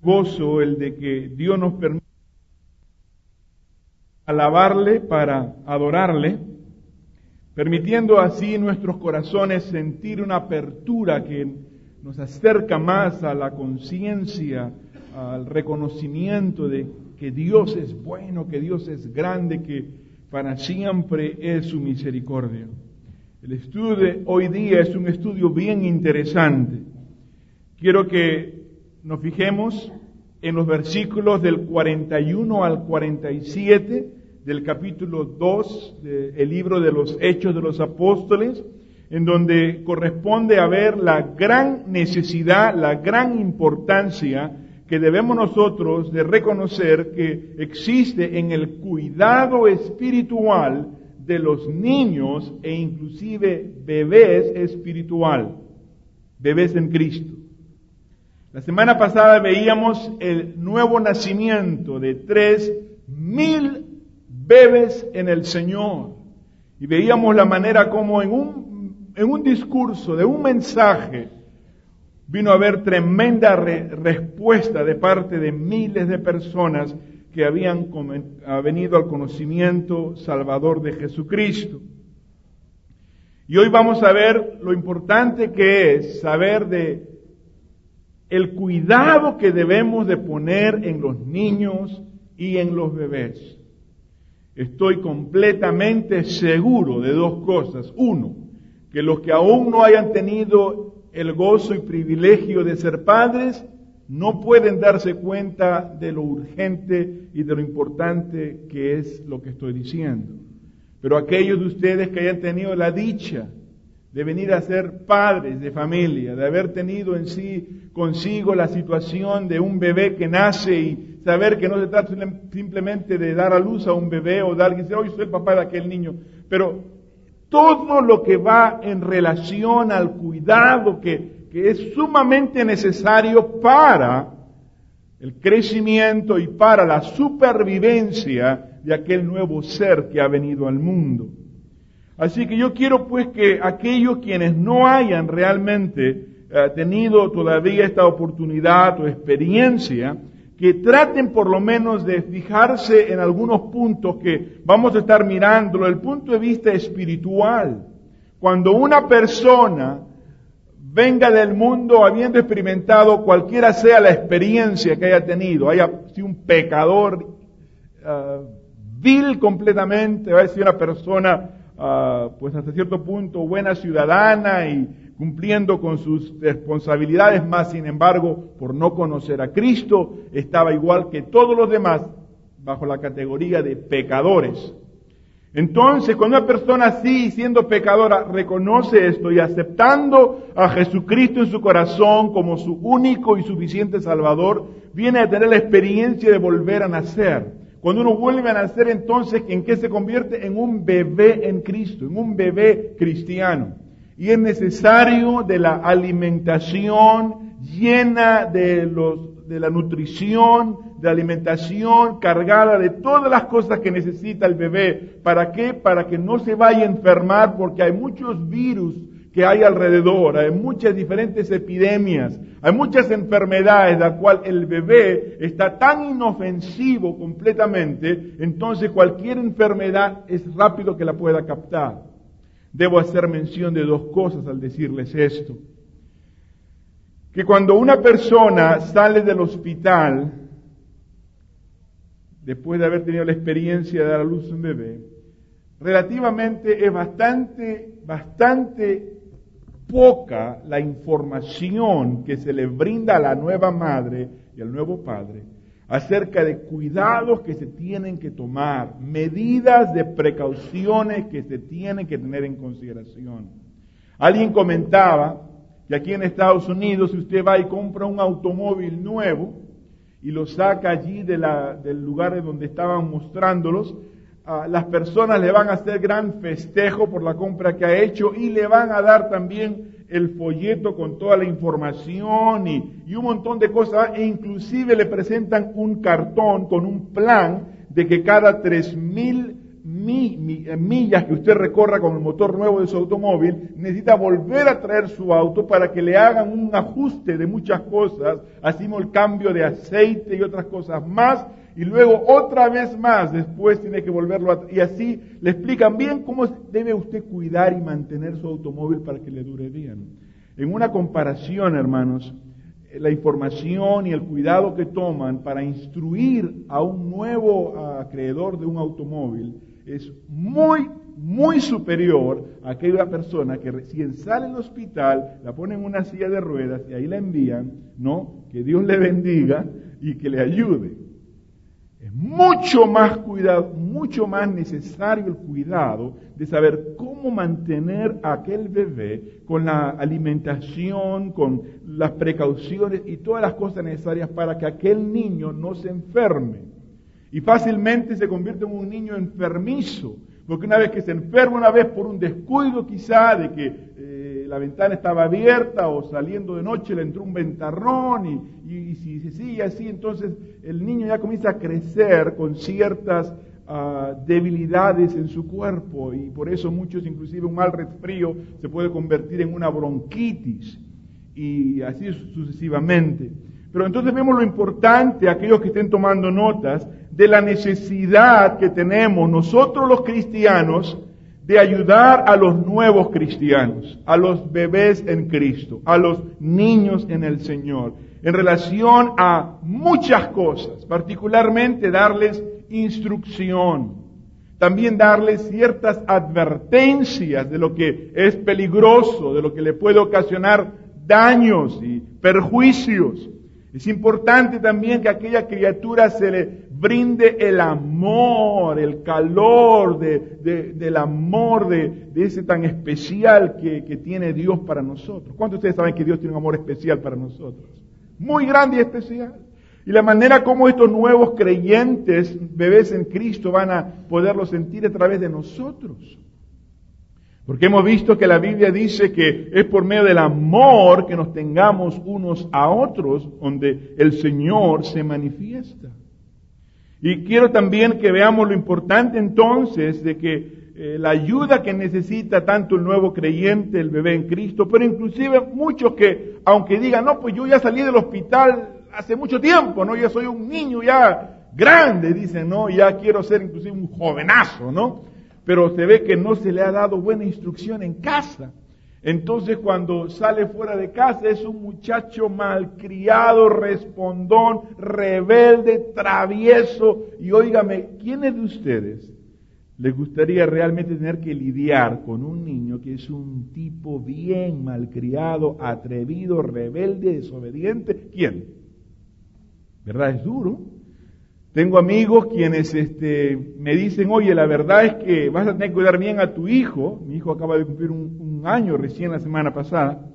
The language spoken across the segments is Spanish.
gozo el de que Dios nos permite alabarle para adorarle, permitiendo así nuestros corazones sentir una apertura que nos acerca más a la conciencia, al reconocimiento de que Dios es bueno, que Dios es grande, que para siempre es su misericordia. El estudio de hoy día es un estudio bien interesante. Quiero que nos fijemos en los versículos del 41 al 47 del capítulo 2 del libro de los Hechos de los Apóstoles, en donde corresponde a ver la gran necesidad, la gran importancia que debemos nosotros de reconocer que existe en el cuidado espiritual de los niños e inclusive bebés espiritual, bebés en Cristo. La semana pasada veíamos el nuevo nacimiento de 3,000 bebés en el Señor y veíamos la manera como en un discurso, de un mensaje, vino a haber tremenda respuesta de parte de miles de personas que habían venido al conocimiento salvador de Jesucristo. Y hoy vamos a ver lo importante que es saber de el cuidado que debemos de poner en los niños y en los bebés. Estoy completamente seguro de dos cosas. Uno, que los que aún no hayan tenido el gozo y privilegio de ser padres, no pueden darse cuenta de lo urgente y de lo importante que es lo que estoy diciendo. Pero aquellos de ustedes que hayan tenido la dicha de venir a ser padres de familia, de haber tenido en sí consigo la situación de un bebé que nace y saber que no se trata simplemente de dar a luz a un bebé o de alguien que dice, hoy soy el papá de aquel niño, pero todo lo que va en relación al cuidado que es sumamente necesario para el crecimiento y para la supervivencia de aquel nuevo ser que ha venido al mundo. Así que yo quiero pues que aquellos quienes no hayan realmente tenido todavía esta oportunidad o experiencia, que traten por lo menos de fijarse en algunos puntos que vamos a estar mirando desde el punto de vista espiritual. Cuando una persona venga del mundo habiendo experimentado cualquiera sea la experiencia que haya tenido, haya sido un pecador vil completamente, haya sido una persona pues hasta cierto punto buena ciudadana y cumpliendo con sus responsabilidades, más sin embargo, por no conocer a Cristo, estaba igual que todos los demás bajo la categoría de pecadores. Entonces, cuando una persona así, siendo pecadora, reconoce esto y aceptando a Jesucristo en su corazón como su único y suficiente Salvador, viene a tener la experiencia de volver a nacer. Cuando uno vuelve a nacer, entonces, ¿en qué se convierte? En un bebé en Cristo, en un bebé cristiano. Y es necesario de la alimentación llena de la nutrición, de alimentación cargada de todas las cosas que necesita el bebé. ¿Para qué? Para que no se vaya a enfermar, porque hay muchos virus que hay alrededor, hay muchas diferentes epidemias, hay muchas enfermedades, de las cuales el bebé está tan inofensivo completamente, entonces cualquier enfermedad es rápido que la pueda captar. Debo hacer mención de dos cosas al decirles esto. Que cuando una persona sale del hospital, después de haber tenido la experiencia de dar a luz a un bebé, relativamente es bastante poca la información que se le brinda a la nueva madre y al nuevo padre acerca de cuidados que se tienen que tomar, medidas de precauciones que se tienen que tener en consideración. Alguien comentaba que aquí en Estados Unidos, si usted va y compra un automóvil nuevo y lo saca allí del lugar en donde estaban mostrándolos, las personas le van a hacer gran festejo por la compra que ha hecho y le van a dar también el folleto con toda la información y un montón de cosas, e inclusive le presentan un cartón con un plan de que cada 3,000 millas que usted recorra con el motor nuevo de su automóvil, necesita volver a traer su auto para que le hagan un ajuste de muchas cosas, así como el cambio de aceite y otras cosas más, y luego otra vez más, después tiene que volverlo a... Y así le explican bien cómo debe usted cuidar y mantener su automóvil para que le dure bien. En una comparación, hermanos, la información y el cuidado que toman para instruir a un nuevo acreedor de un automóvil es muy, muy superior a aquella persona que recién sale del hospital, la ponen en una silla de ruedas y ahí la envían, ¿no? Que Dios le bendiga y que le ayude. Es mucho más cuidado, mucho más necesario el cuidado de saber cómo mantener a aquel bebé con la alimentación, con las precauciones y todas las cosas necesarias para que aquel niño no se enferme. Y fácilmente se convierte en un niño enfermizo, porque una vez que se enferma, una vez por un descuido quizá de que la ventana estaba abierta o saliendo de noche le entró un ventarrón y si se sigue así, entonces el niño ya comienza a crecer con ciertas debilidades en su cuerpo y por eso muchos, inclusive un mal resfrío, se puede convertir en una bronquitis y así sucesivamente. Pero entonces vemos lo importante, aquellos que estén tomando notas, de la necesidad que tenemos nosotros los cristianos de ayudar a los nuevos cristianos, a los bebés en Cristo, a los niños en el Señor, en relación a muchas cosas, particularmente darles instrucción, también darles ciertas advertencias de lo que es peligroso, de lo que le puede ocasionar daños y perjuicios. Es importante también que a aquella criatura se le brinde el amor, el calor del amor de ese tan especial que tiene Dios para nosotros. ¿Cuántos de ustedes saben que Dios tiene un amor especial para nosotros? Muy grande y especial. Y la manera como estos nuevos creyentes, bebés en Cristo, van a poderlo sentir a través de nosotros. Porque hemos visto que la Biblia dice que es por medio del amor que nos tengamos unos a otros, donde el Señor se manifiesta. Y quiero también que veamos lo importante entonces de que la ayuda que necesita tanto el nuevo creyente, el bebé en Cristo, pero inclusive muchos que, aunque digan, no, pues yo ya salí del hospital hace mucho tiempo, ¿no? Ya soy un niño ya grande, dicen, ¿no? Ya quiero ser inclusive un jovenazo, ¿no? Pero se ve que no se le ha dado buena instrucción en casa. Entonces cuando sale fuera de casa es un muchacho malcriado, respondón, rebelde, travieso. Y óigame, ¿quiénes de ustedes les gustaría realmente tener que lidiar con un niño que es un tipo bien malcriado, atrevido, rebelde, desobediente? ¿Quién? ¿Verdad? Es duro. Tengo amigos quienes me dicen, oye, la verdad es que vas a tener que cuidar bien a tu hijo. Mi hijo acaba de cumplir un año recién la semana pasada.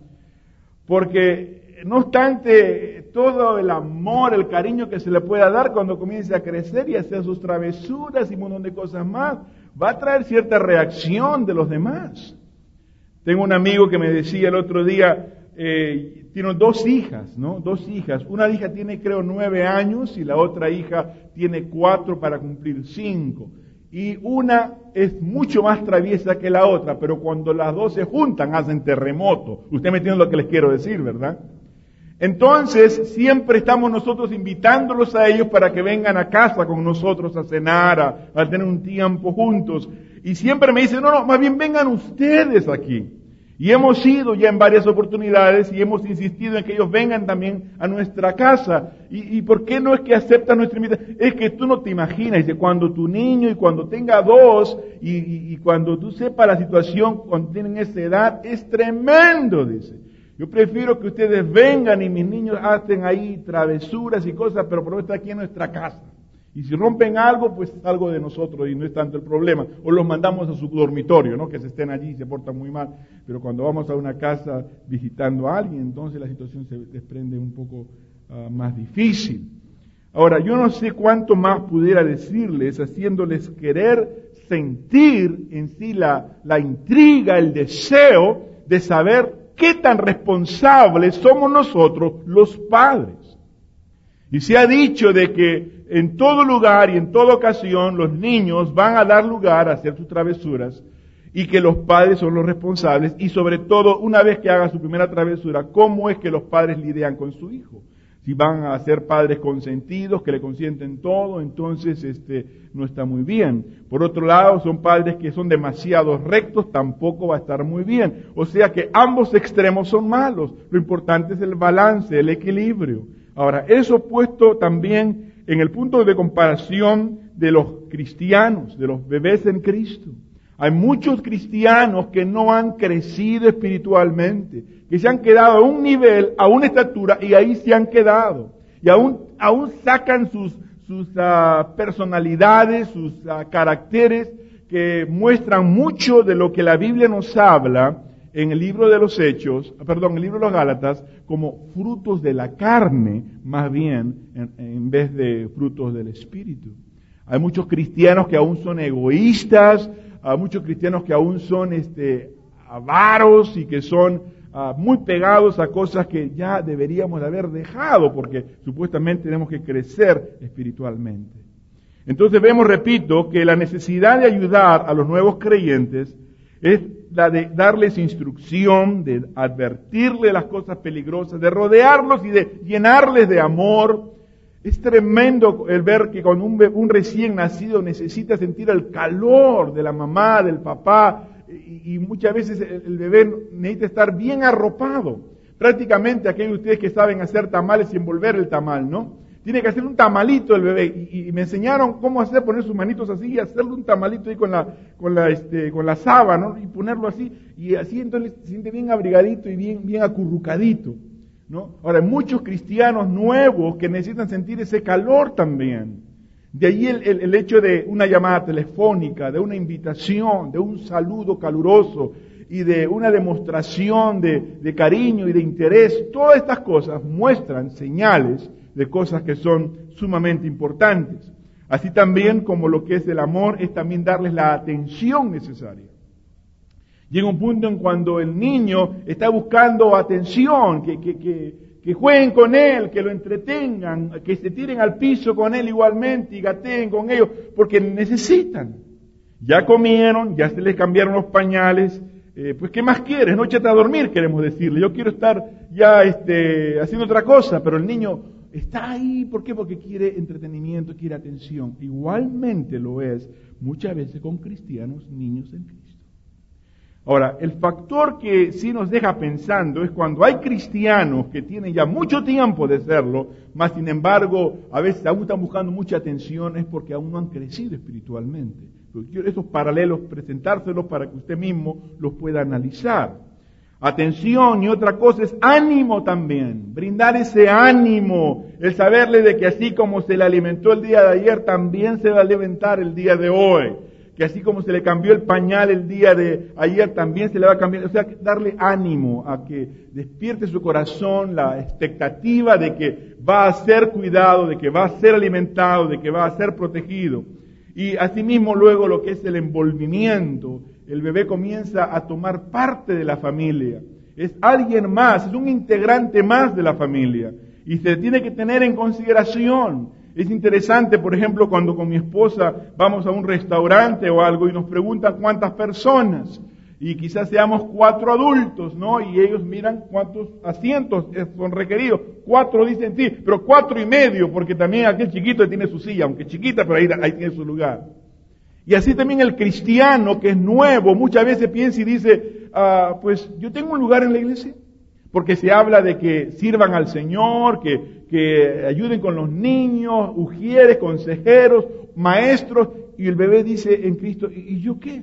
Porque no obstante todo el amor, el cariño que se le pueda dar cuando comience a crecer y a hacer sus travesuras y un montón de cosas más, va a traer cierta reacción de los demás. Tengo un amigo que me decía el otro día, tiene 2 hijas, ¿no? 2 hijas. Una hija tiene, creo, 9 años y la otra hija tiene 4 para cumplir 5. Y una es mucho más traviesa que la otra, pero cuando las 2 se juntan hacen terremoto. Usted me entiende lo que les quiero decir, ¿verdad? Entonces, siempre estamos nosotros invitándolos a ellos para que vengan a casa con nosotros a cenar, a tener un tiempo juntos. Y siempre me dicen, no, más bien vengan ustedes aquí. Y hemos ido ya en varias oportunidades y hemos insistido en que ellos vengan también a nuestra casa. ¿Y por qué no es que aceptan nuestra invitación? Es que tú no te imaginas, dice, cuando tu niño y cuando tenga 2 y cuando tú sepas la situación cuando tienen esa edad, es tremendo, dice. Yo prefiero que ustedes vengan y mis niños hacen ahí travesuras y cosas, pero por lo menos está aquí en nuestra casa. Y si rompen algo, pues es algo de nosotros y no es tanto el problema. O los mandamos a su dormitorio, ¿no? Que se estén allí y se portan muy mal. Pero cuando vamos a una casa visitando a alguien, entonces la situación se desprende un poco más difícil. Ahora, yo no sé cuánto más pudiera decirles, haciéndoles querer sentir en sí la intriga, el deseo de saber qué tan responsables somos nosotros los padres. Y se ha dicho de que en todo lugar y en toda ocasión los niños van a dar lugar a hacer sus travesuras y que los padres son los responsables y sobre todo una vez que haga su primera travesura, cómo es que los padres lidian con su hijo. Si van a ser padres consentidos, que le consienten todo, entonces no está muy bien. Por otro lado, son padres que son demasiado rectos, tampoco va a estar muy bien. O sea que ambos extremos son malos. Lo importante es el balance, el equilibrio. Ahora, eso puesto también en el punto de comparación de los cristianos, de los bebés en Cristo. Hay muchos cristianos que no han crecido espiritualmente, que se han quedado a un nivel, a una estatura, y ahí se han quedado. Y aún sacan sus personalidades, sus caracteres, que muestran mucho de lo que la Biblia nos habla en el libro de los Hechos, el libro de los Gálatas, como frutos de la carne, más bien, en vez de frutos del Espíritu. Hay muchos cristianos que aún son egoístas, hay muchos cristianos que aún son avaros y que son muy pegados a cosas que ya deberíamos de haber dejado, porque supuestamente tenemos que crecer espiritualmente. Entonces vemos, repito, que la necesidad de ayudar a los nuevos creyentes es la de darles instrucción, de advertirles las cosas peligrosas, de rodearlos y de llenarles de amor. Es tremendo el ver que cuando un recién nacido necesita sentir el calor de la mamá, del papá, y muchas veces el bebé necesita estar bien arropado. Prácticamente aquellos de ustedes que saben hacer tamales y envolver el tamal, ¿no? Tiene que hacer un tamalito el bebé, y me enseñaron cómo hacer, poner sus manitos así y hacerle un tamalito ahí con la sábana, ¿no? Y ponerlo así, y así entonces se siente bien abrigadito y bien acurrucadito, ¿no? Ahora, hay muchos cristianos nuevos que necesitan sentir ese calor también. De ahí el hecho de una llamada telefónica, de una invitación, de un saludo caluroso y de una demostración de cariño y de interés. Todas estas cosas muestran señales de cosas que son sumamente importantes. Así también como lo que es el amor es también darles la atención necesaria. Llega un punto en cuando el niño está buscando atención, que jueguen con él, que lo entretengan, que se tiren al piso con él igualmente y gateen con ellos, porque necesitan. Ya comieron, ya se les cambiaron los pañales, pues ¿qué más quieres? No, échate a dormir, queremos decirle. Yo quiero estar ya haciendo otra cosa, pero el niño está ahí, ¿por qué? Porque quiere entretenimiento, quiere atención. Igualmente lo es muchas veces con cristianos, niños en Cristo. Ahora, el factor que sí nos deja pensando es cuando hay cristianos que tienen ya mucho tiempo de serlo, más sin embargo, a veces aún están buscando mucha atención, es porque aún no han crecido espiritualmente. Quiero esos paralelos presentárselos para que usted mismo los pueda analizar. Atención, y otra cosa es ánimo también, brindar ese ánimo, el saberle de que así como se le alimentó el día de ayer, también se va a alimentar el día de hoy. Que así como se le cambió el pañal el día de ayer, también se le va a cambiar. O sea, darle ánimo a que despierte su corazón la expectativa de que va a ser cuidado, de que va a ser alimentado, de que va a ser protegido. Y asimismo luego lo que es el envolvimiento, el bebé comienza a tomar parte de la familia. Es alguien más, es un integrante más de la familia. Y se tiene que tener en consideración. Es interesante, por ejemplo, cuando con mi esposa vamos a un restaurante o algo y nos preguntan cuántas personas, y quizás seamos 4 adultos, ¿no? Y ellos miran cuántos asientos son requeridos. 4 dicen sí, pero 4 y medio, porque también aquel chiquito tiene su silla, aunque chiquita, pero ahí tiene su lugar. Y así también el cristiano que es nuevo, muchas veces piensa y dice, pues yo tengo un lugar en la iglesia. Porque se habla de que sirvan al Señor, que ayuden con los niños, ujieres, consejeros, maestros, y el bebé dice en Cristo, ¿y yo qué?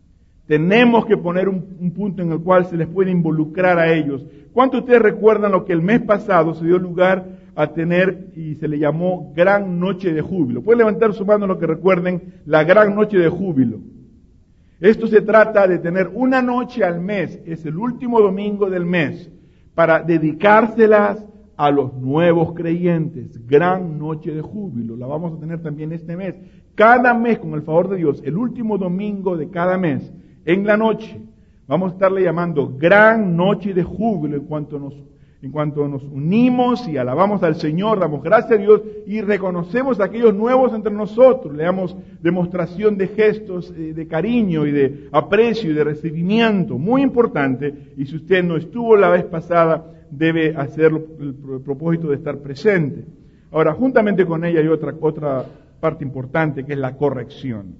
Tenemos que poner un punto en el cual se les puede involucrar a ellos. ¿Cuántos de ustedes recuerdan lo que el mes pasado se dio lugar a tener y se le llamó Gran Noche de Júbilo? Pueden levantar su mano los que recuerden la Gran Noche de Júbilo. Esto se trata de tener una noche al mes, es el último domingo del mes, para dedicárselas a los nuevos creyentes. Gran Noche de Júbilo, la vamos a tener también este mes. Cada mes, con el favor de Dios, el último domingo de cada mes, en la noche, vamos a estarle llamando Gran Noche de Júbilo, en cuanto nos En cuanto nos unimos y alabamos al Señor, damos gracias a Dios y reconocemos a aquellos nuevos entre nosotros, le damos demostración de gestos de cariño y de aprecio y de recibimiento, muy importante, y si usted no estuvo la vez pasada, debe hacer el propósito de estar presente. Ahora, juntamente con ella hay otra parte importante, que es la corrección.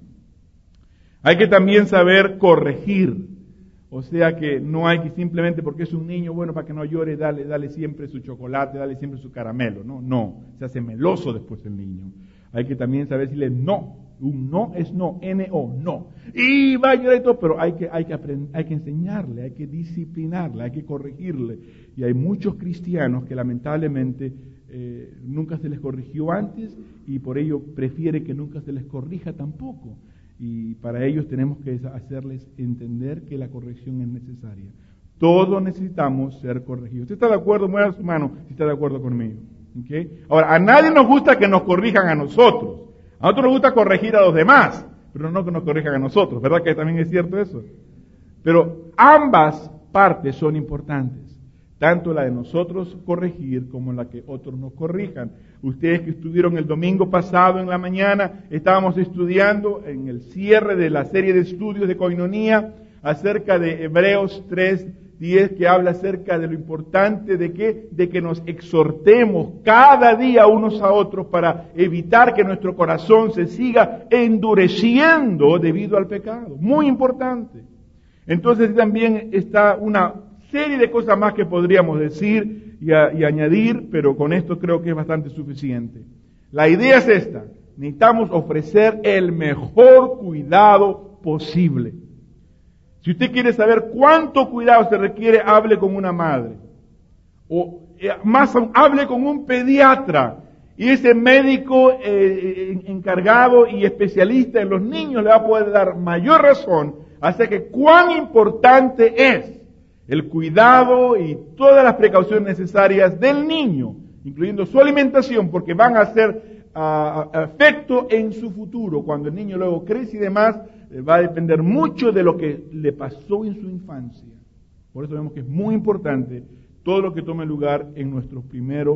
Hay que también saber corregir. O sea que no hay que simplemente porque es un niño, bueno, para que no llore, dale siempre su chocolate, dale siempre su caramelo. No, se hace meloso después el niño. Hay que también saber decirle no. Un no es no, N-O, no. Y va a llorar y todo, pero hay que enseñarle, hay que disciplinarle, hay que corregirle. Y hay muchos cristianos que lamentablemente nunca se les corrigió antes y por ello prefiere que nunca se les corrija tampoco. Y para ellos tenemos que hacerles entender que la corrección es necesaria. Todos necesitamos ser corregidos. ¿Usted está de acuerdo? Mueva su mano si está de acuerdo conmigo. ¿Okay? Ahora, a nadie nos gusta que nos corrijan a nosotros. A nosotros nos gusta corregir a los demás, pero no que nos corrijan a nosotros. ¿Verdad que también es cierto eso? Pero ambas partes son importantes. Tanto la de nosotros corregir como la que otros nos corrijan. Ustedes que estuvieron el domingo pasado en la mañana, estábamos estudiando en el cierre de la serie de estudios de Koinonía acerca de Hebreos 3:10, que habla acerca de lo importante de que nos exhortemos cada día unos a otros para evitar que nuestro corazón se siga endureciendo debido al pecado. Muy importante. Entonces también está una serie de cosas más que podríamos decir y añadir, pero con esto creo que es bastante suficiente. La idea es esta: necesitamos ofrecer el mejor cuidado posible. Si usted quiere saber cuánto cuidado se requiere, hable con una madre. O más aún, hable con un pediatra. Y ese médico encargado y especialista en los niños le va a poder dar mayor razón acerca de cuán importante es el cuidado y todas las precauciones necesarias del niño, incluyendo su alimentación, porque van a hacer efecto en su futuro. Cuando el niño luego crece y demás, va a depender mucho de lo que le pasó en su infancia. Por eso vemos que es muy importante todo lo que tome lugar en nuestros primeros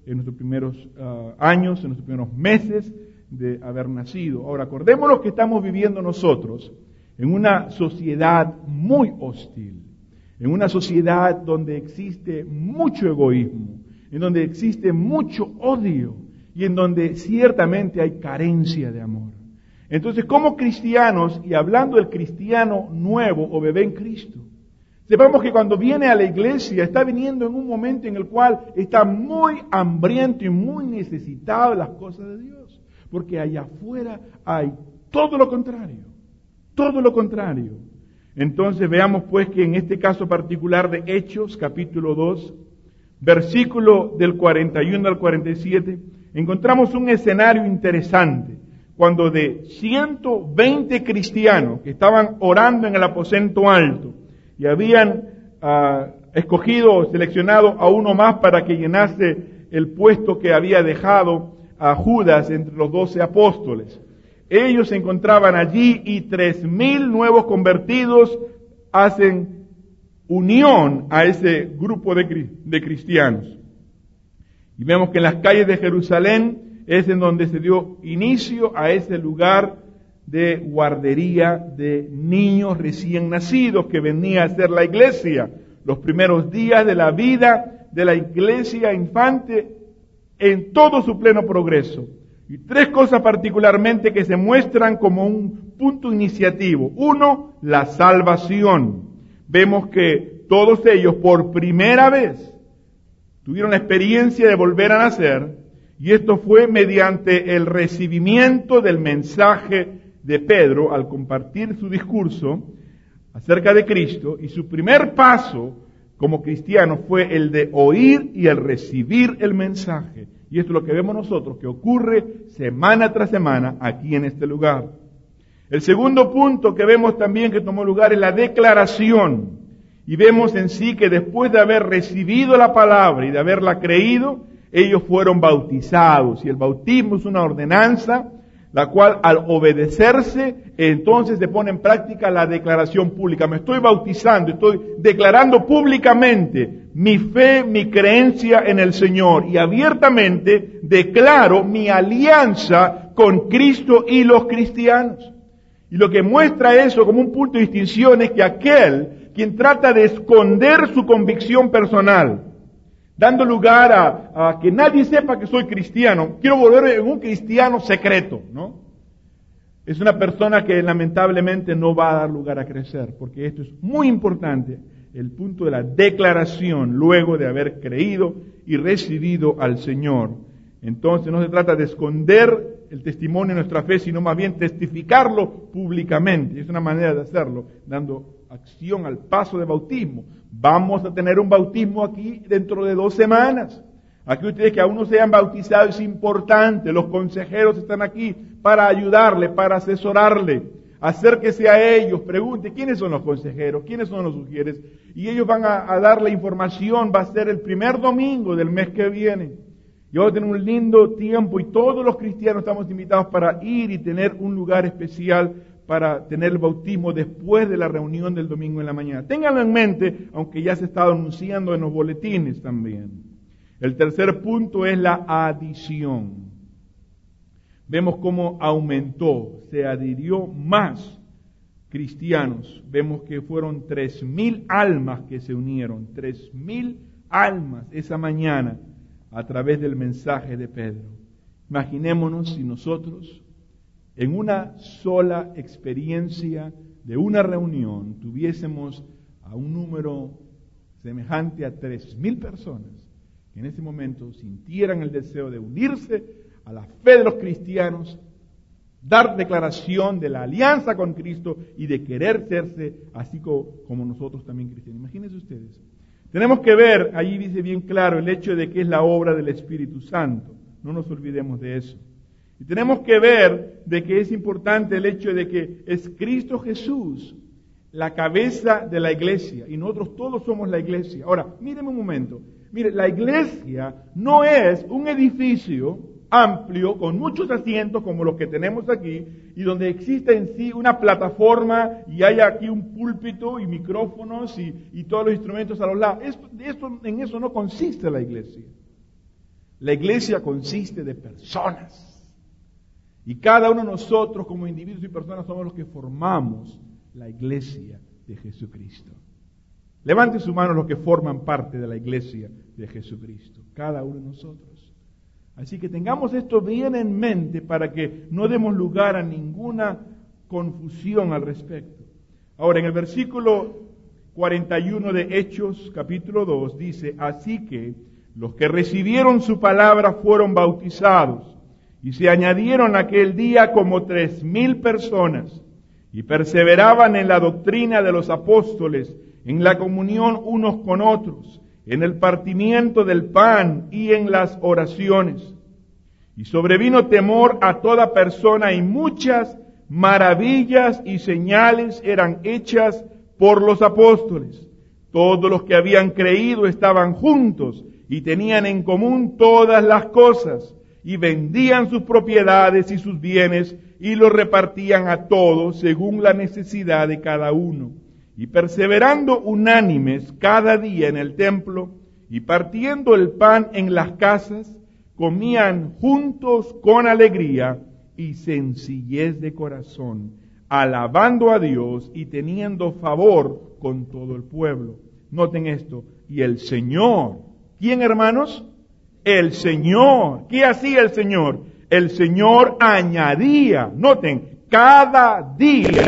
años, en nuestros primeros meses de haber nacido. Ahora, acordémonos que estamos viviendo nosotros en una sociedad muy hostil. En una sociedad donde existe mucho egoísmo, en donde existe mucho odio y en donde ciertamente hay carencia de amor. Entonces, como cristianos, y hablando del cristiano nuevo o bebé en Cristo, sepamos que cuando viene a la iglesia está viniendo en un momento en el cual está muy hambriento y muy necesitado de las cosas de Dios, porque allá afuera hay todo lo contrario, todo lo contrario. Entonces veamos pues que en este caso particular de Hechos, capítulo 2, versículo del 41 al 47, encontramos un escenario interesante, cuando de 120 cristianos que estaban orando en el aposento alto y habían escogido o seleccionado a uno más para que llenase el puesto que había dejado a Judas entre los 12 apóstoles. Ellos se encontraban allí y 3,000 nuevos convertidos hacen unión a ese grupo de cristianos. Y vemos que en las calles de Jerusalén es en donde se dio inicio a ese lugar de guardería de niños recién nacidos que venía a ser la iglesia. Los primeros días de la vida de la iglesia infante en todo su pleno progreso. Y 3 cosas particularmente que se muestran como un punto iniciativo. 1, la salvación. Vemos que todos ellos por primera vez tuvieron la experiencia de volver a nacer, y esto fue mediante el recibimiento del mensaje de Pedro al compartir su discurso acerca de Cristo, y su primer paso como cristiano fue el de oír y el recibir el mensaje. Y esto es lo que vemos nosotros, que ocurre semana tras semana aquí en este lugar. El segundo punto que vemos también que tomó lugar es la declaración. Y vemos en sí que después de haber recibido la palabra y de haberla creído, ellos fueron bautizados. Y el bautismo es una ordenanza la cual al obedecerse, entonces se pone en práctica la declaración pública. Me estoy bautizando, estoy declarando públicamente mi fe, mi creencia en el Señor y abiertamente declaro mi alianza con Cristo y los cristianos. Y lo que muestra eso como un punto de distinción es que aquel quien trata de esconder su convicción personal, dando lugar a que nadie sepa que soy cristiano, quiero volverme en un cristiano secreto, ¿no? Es una persona que lamentablemente no va a dar lugar a crecer, porque esto es muy importante, el punto de la declaración luego de haber creído y recibido al Señor. Entonces no se trata de esconder el testimonio de nuestra fe, sino más bien testificarlo públicamente. Es una manera de hacerlo, dando acción al paso de bautismo. Vamos a tener un bautismo aquí dentro de 2 semanas. Aquí ustedes que aún no se han bautizado es importante. Los consejeros están aquí para ayudarle, para asesorarle. Acérquese a ellos, pregunte quiénes son los consejeros, quiénes son los sugieres. Y ellos van a darle información. Va a ser el primer domingo del mes que viene. Y vamos a tener un lindo tiempo y todos los cristianos estamos invitados para ir y tener un lugar especial para tener el bautismo después de la reunión del domingo en la mañana. Ténganlo en mente, aunque ya se está anunciando en los boletines también. El tercer punto es la adición. Vemos cómo aumentó, se adhirió más cristianos. Vemos que fueron 3,000 almas que se unieron, 3,000 almas esa mañana a través del mensaje de Pedro. Imaginémonos si nosotros en una sola experiencia de una reunión tuviésemos a un número semejante a 3,000 personas que en ese momento sintieran el deseo de unirse a la fe de los cristianos, dar declaración de la alianza con Cristo y de querer serse así como nosotros también cristianos. Imagínense ustedes. Tenemos que ver, allí dice bien claro, el hecho de que es la obra del Espíritu Santo. No nos olvidemos de eso. Y tenemos que ver de que es importante el hecho de que es Cristo Jesús la cabeza de la iglesia. Y nosotros todos somos la iglesia. Ahora, mírenme un momento. Mire, la iglesia no es un edificio amplio con muchos asientos como los que tenemos aquí y donde existe en sí una plataforma y hay aquí un púlpito y micrófonos y todos los instrumentos a los lados. En eso no consiste la iglesia. La iglesia consiste de personas y cada uno de nosotros como individuos y personas somos los que formamos la iglesia de Jesucristo. Levante su mano los que forman parte de la iglesia de Jesucristo, cada uno de nosotros. Así que tengamos esto bien en mente para que no demos lugar a ninguna confusión al respecto. Ahora, en el versículo 41 de Hechos, capítulo 2, dice, así que los que recibieron su palabra fueron bautizados, y se añadieron aquel día como 3,000 personas, y perseveraban en la doctrina de los apóstoles, en la comunión unos con otros, en el partimiento del pan y en las oraciones. Y sobrevino temor a toda persona y muchas maravillas y señales eran hechas por los apóstoles. Todos los que habían creído estaban juntos y tenían en común todas las cosas y vendían sus propiedades y sus bienes y los repartían a todos según la necesidad de cada uno. Y perseverando unánimes cada día en el templo y partiendo el pan en las casas, comían juntos con alegría y sencillez de corazón, alabando a Dios y teniendo favor con todo el pueblo. Noten esto, y el Señor, ¿quién, hermanos? El Señor. ¿Qué hacía el Señor? El Señor añadía, noten, cada día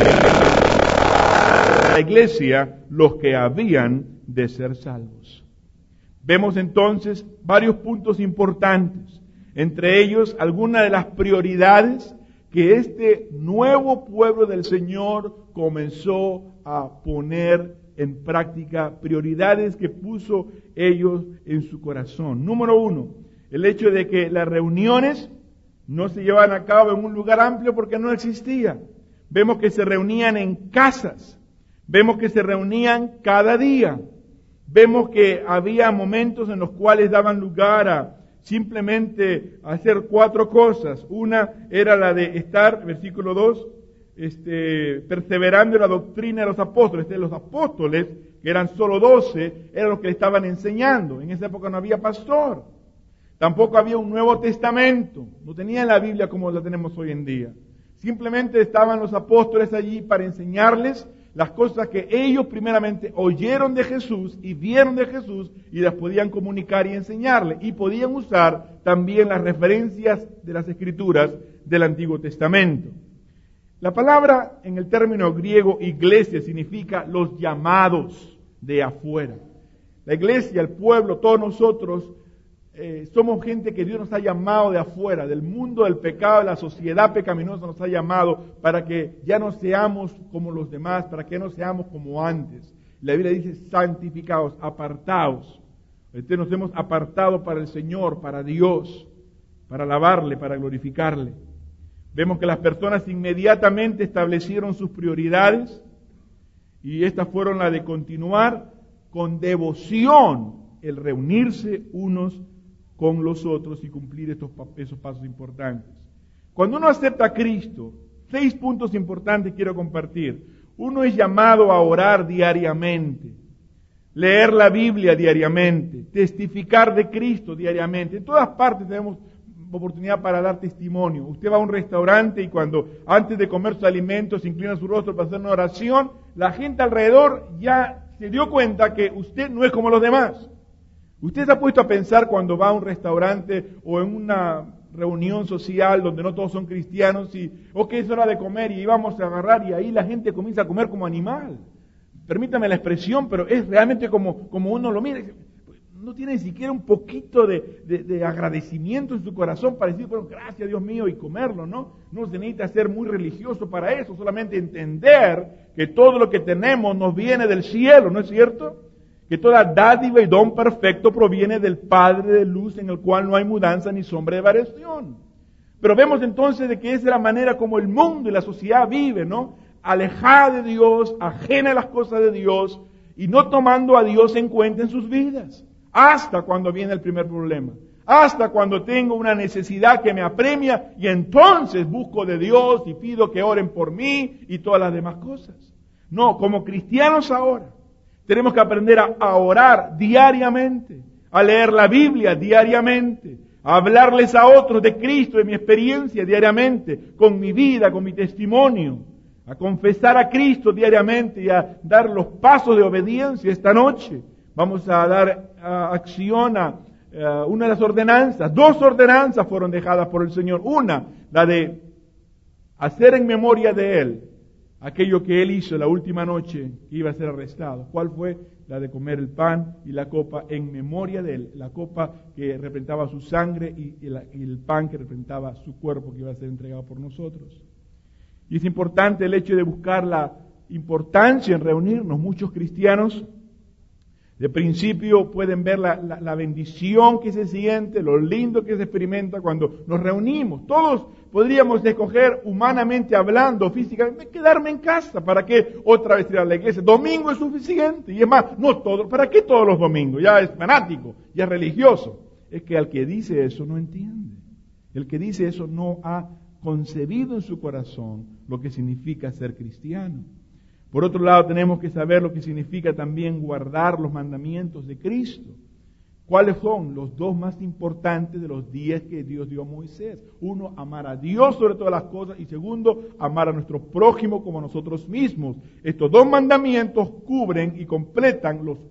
a la iglesia los que habían de ser salvos. Vemos entonces varios puntos importantes, entre ellos algunas de las prioridades que este nuevo pueblo del Señor comenzó a poner en práctica, prioridades que puso ellos en su corazón. Número 1, el hecho de que las reuniones no se llevaban a cabo en un lugar amplio porque no existía. Vemos que se reunían en casas, vemos que se reunían cada día. Vemos que había momentos en los cuales daban lugar a simplemente hacer 4 cosas. Una era la de estar, versículo 2, perseverando en la doctrina de los apóstoles. Los apóstoles, que eran solo 12, eran los que le estaban enseñando. En esa época no había pastor. Tampoco había un Nuevo Testamento. No tenían la Biblia como la tenemos hoy en día. Simplemente estaban los apóstoles allí para enseñarles las cosas que ellos primeramente oyeron de Jesús y vieron de Jesús y las podían comunicar y enseñarle. Y podían usar también las referencias de las Escrituras del Antiguo Testamento. La palabra en el término griego iglesia significa los llamados de afuera. La iglesia, el pueblo, todos nosotros somos gente que Dios nos ha llamado de afuera, del mundo del pecado, de la sociedad pecaminosa nos ha llamado para que ya no seamos como los demás, para que no seamos como antes. La Biblia dice santificados, apartados. Nos hemos apartado para el Señor, para Dios, para alabarle, para glorificarle. Vemos que las personas inmediatamente establecieron sus prioridades y estas fueron las de continuar con devoción el reunirse unos con los otros y cumplir esos pasos importantes. Cuando uno acepta a Cristo, 6 puntos importantes quiero compartir. Uno es llamado a orar diariamente, leer la Biblia diariamente, testificar de Cristo diariamente. En todas partes tenemos oportunidad para dar testimonio. Usted va a un restaurante y cuando antes de comer sus alimentos se inclina su rostro para hacer una oración, la gente alrededor ya se dio cuenta que usted no es como los demás. Usted se ha puesto a pensar cuando va a un restaurante o en una reunión social donde no todos son cristianos y es hora de comer y vamos a agarrar y ahí la gente comienza a comer como animal. Permítame la expresión, pero es realmente como uno lo mira. No tiene ni siquiera un poquito de agradecimiento en su corazón para decir, bueno, gracias Dios mío, y comerlo, ¿no? No se necesita ser muy religioso para eso, solamente entender que todo lo que tenemos nos viene del cielo, ¿no es cierto? Que toda dádiva y don perfecto proviene del Padre de luz en el cual no hay mudanza ni sombra de variación. Pero vemos entonces de que esa es la manera como el mundo y la sociedad vive, ¿no? Alejada de Dios, ajena a las cosas de Dios y no tomando a Dios en cuenta en sus vidas. Hasta cuando viene el primer problema. Hasta cuando tengo una necesidad que me apremia y entonces busco de Dios y pido que oren por mí y todas las demás cosas. No, como cristianos ahora tenemos que aprender a orar diariamente, a leer la Biblia diariamente, a hablarles a otros de Cristo, de mi experiencia diariamente, con mi vida, con mi testimonio, a confesar a Cristo diariamente y a dar los pasos de obediencia esta noche. Vamos a dar acción a una de las ordenanzas. 2 ordenanzas fueron dejadas por el Señor. Una, la de hacer en memoria de Él aquello que Él hizo la última noche que iba a ser arrestado. ¿Cuál fue? La de comer el pan y la copa en memoria de Él. La copa que representaba su sangre y el pan que representaba su cuerpo que iba a ser entregado por nosotros. Y es importante el hecho de buscar la importancia en reunirnos. Muchos cristianos de principio pueden ver la bendición que se siente, lo lindo que se experimenta cuando nos reunimos. Todos podríamos escoger humanamente hablando, físicamente, quedarme en casa. ¿Para qué otra vez ir a la iglesia? Domingo es suficiente. Y es más, no todo. ¿Para qué todos los domingos? Ya es fanático, ya es religioso. Es que al que dice eso no entiende. El que dice eso no ha concebido en su corazón lo que significa ser cristiano. Por otro lado, tenemos que saber lo que significa también guardar los mandamientos de Cristo. ¿Cuáles son los 2 más importantes de los 10 que Dios dio a Moisés? 1, amar a Dios sobre todas las cosas y 2, amar a nuestro prójimo como a nosotros mismos. Estos 2 mandamientos cubren y completan los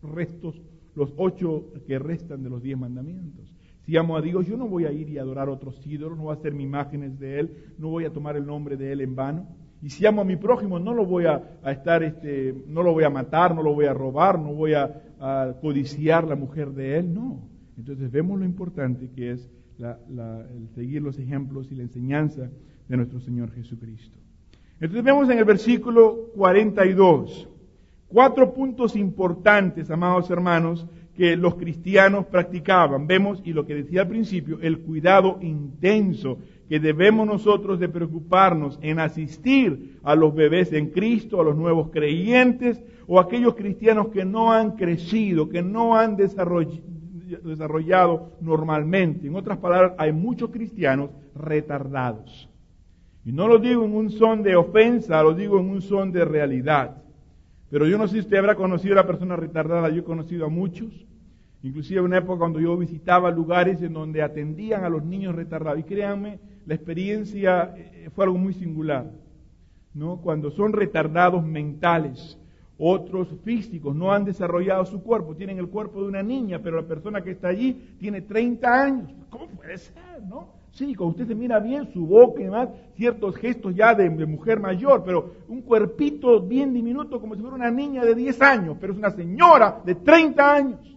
8 que restan de los 10 mandamientos. Si amo a Dios, yo no voy a ir y adorar otros ídolos, no voy a hacer imágenes de Él, no voy a tomar el nombre de Él en vano. Y si amo a mi prójimo, no lo voy a no lo voy a matar, no lo voy a robar, no voy a codiciar la mujer de él, no. Entonces vemos lo importante que es el seguir los ejemplos y la enseñanza de nuestro Señor Jesucristo. Entonces vemos en el versículo 42, 4 puntos importantes, amados hermanos, que los cristianos practicaban. Vemos, y lo que decía al principio, el cuidado intenso que debemos nosotros de preocuparnos en asistir a los bebés en Cristo, a los nuevos creyentes, o a aquellos cristianos que no han crecido, que no han desarrollado normalmente. En otras palabras, hay muchos cristianos retardados. Y no lo digo en un son de ofensa, lo digo en un son de realidad. Pero yo no sé si usted habrá conocido a la persona retardada, yo he conocido a muchos. Inclusive en una época cuando yo visitaba lugares en donde atendían a los niños retardados. Y créanme, la experiencia fue algo muy singular, ¿no? Cuando son retardados mentales, otros físicos, no han desarrollado su cuerpo, tienen el cuerpo de una niña, pero la persona que está allí tiene 30 años. ¿Cómo puede ser, no? Sí, cuando usted se mira bien, su boca y demás, ciertos gestos ya de mujer mayor, pero un cuerpito bien diminuto como si fuera una niña de 10 años, pero es una señora de 30 años.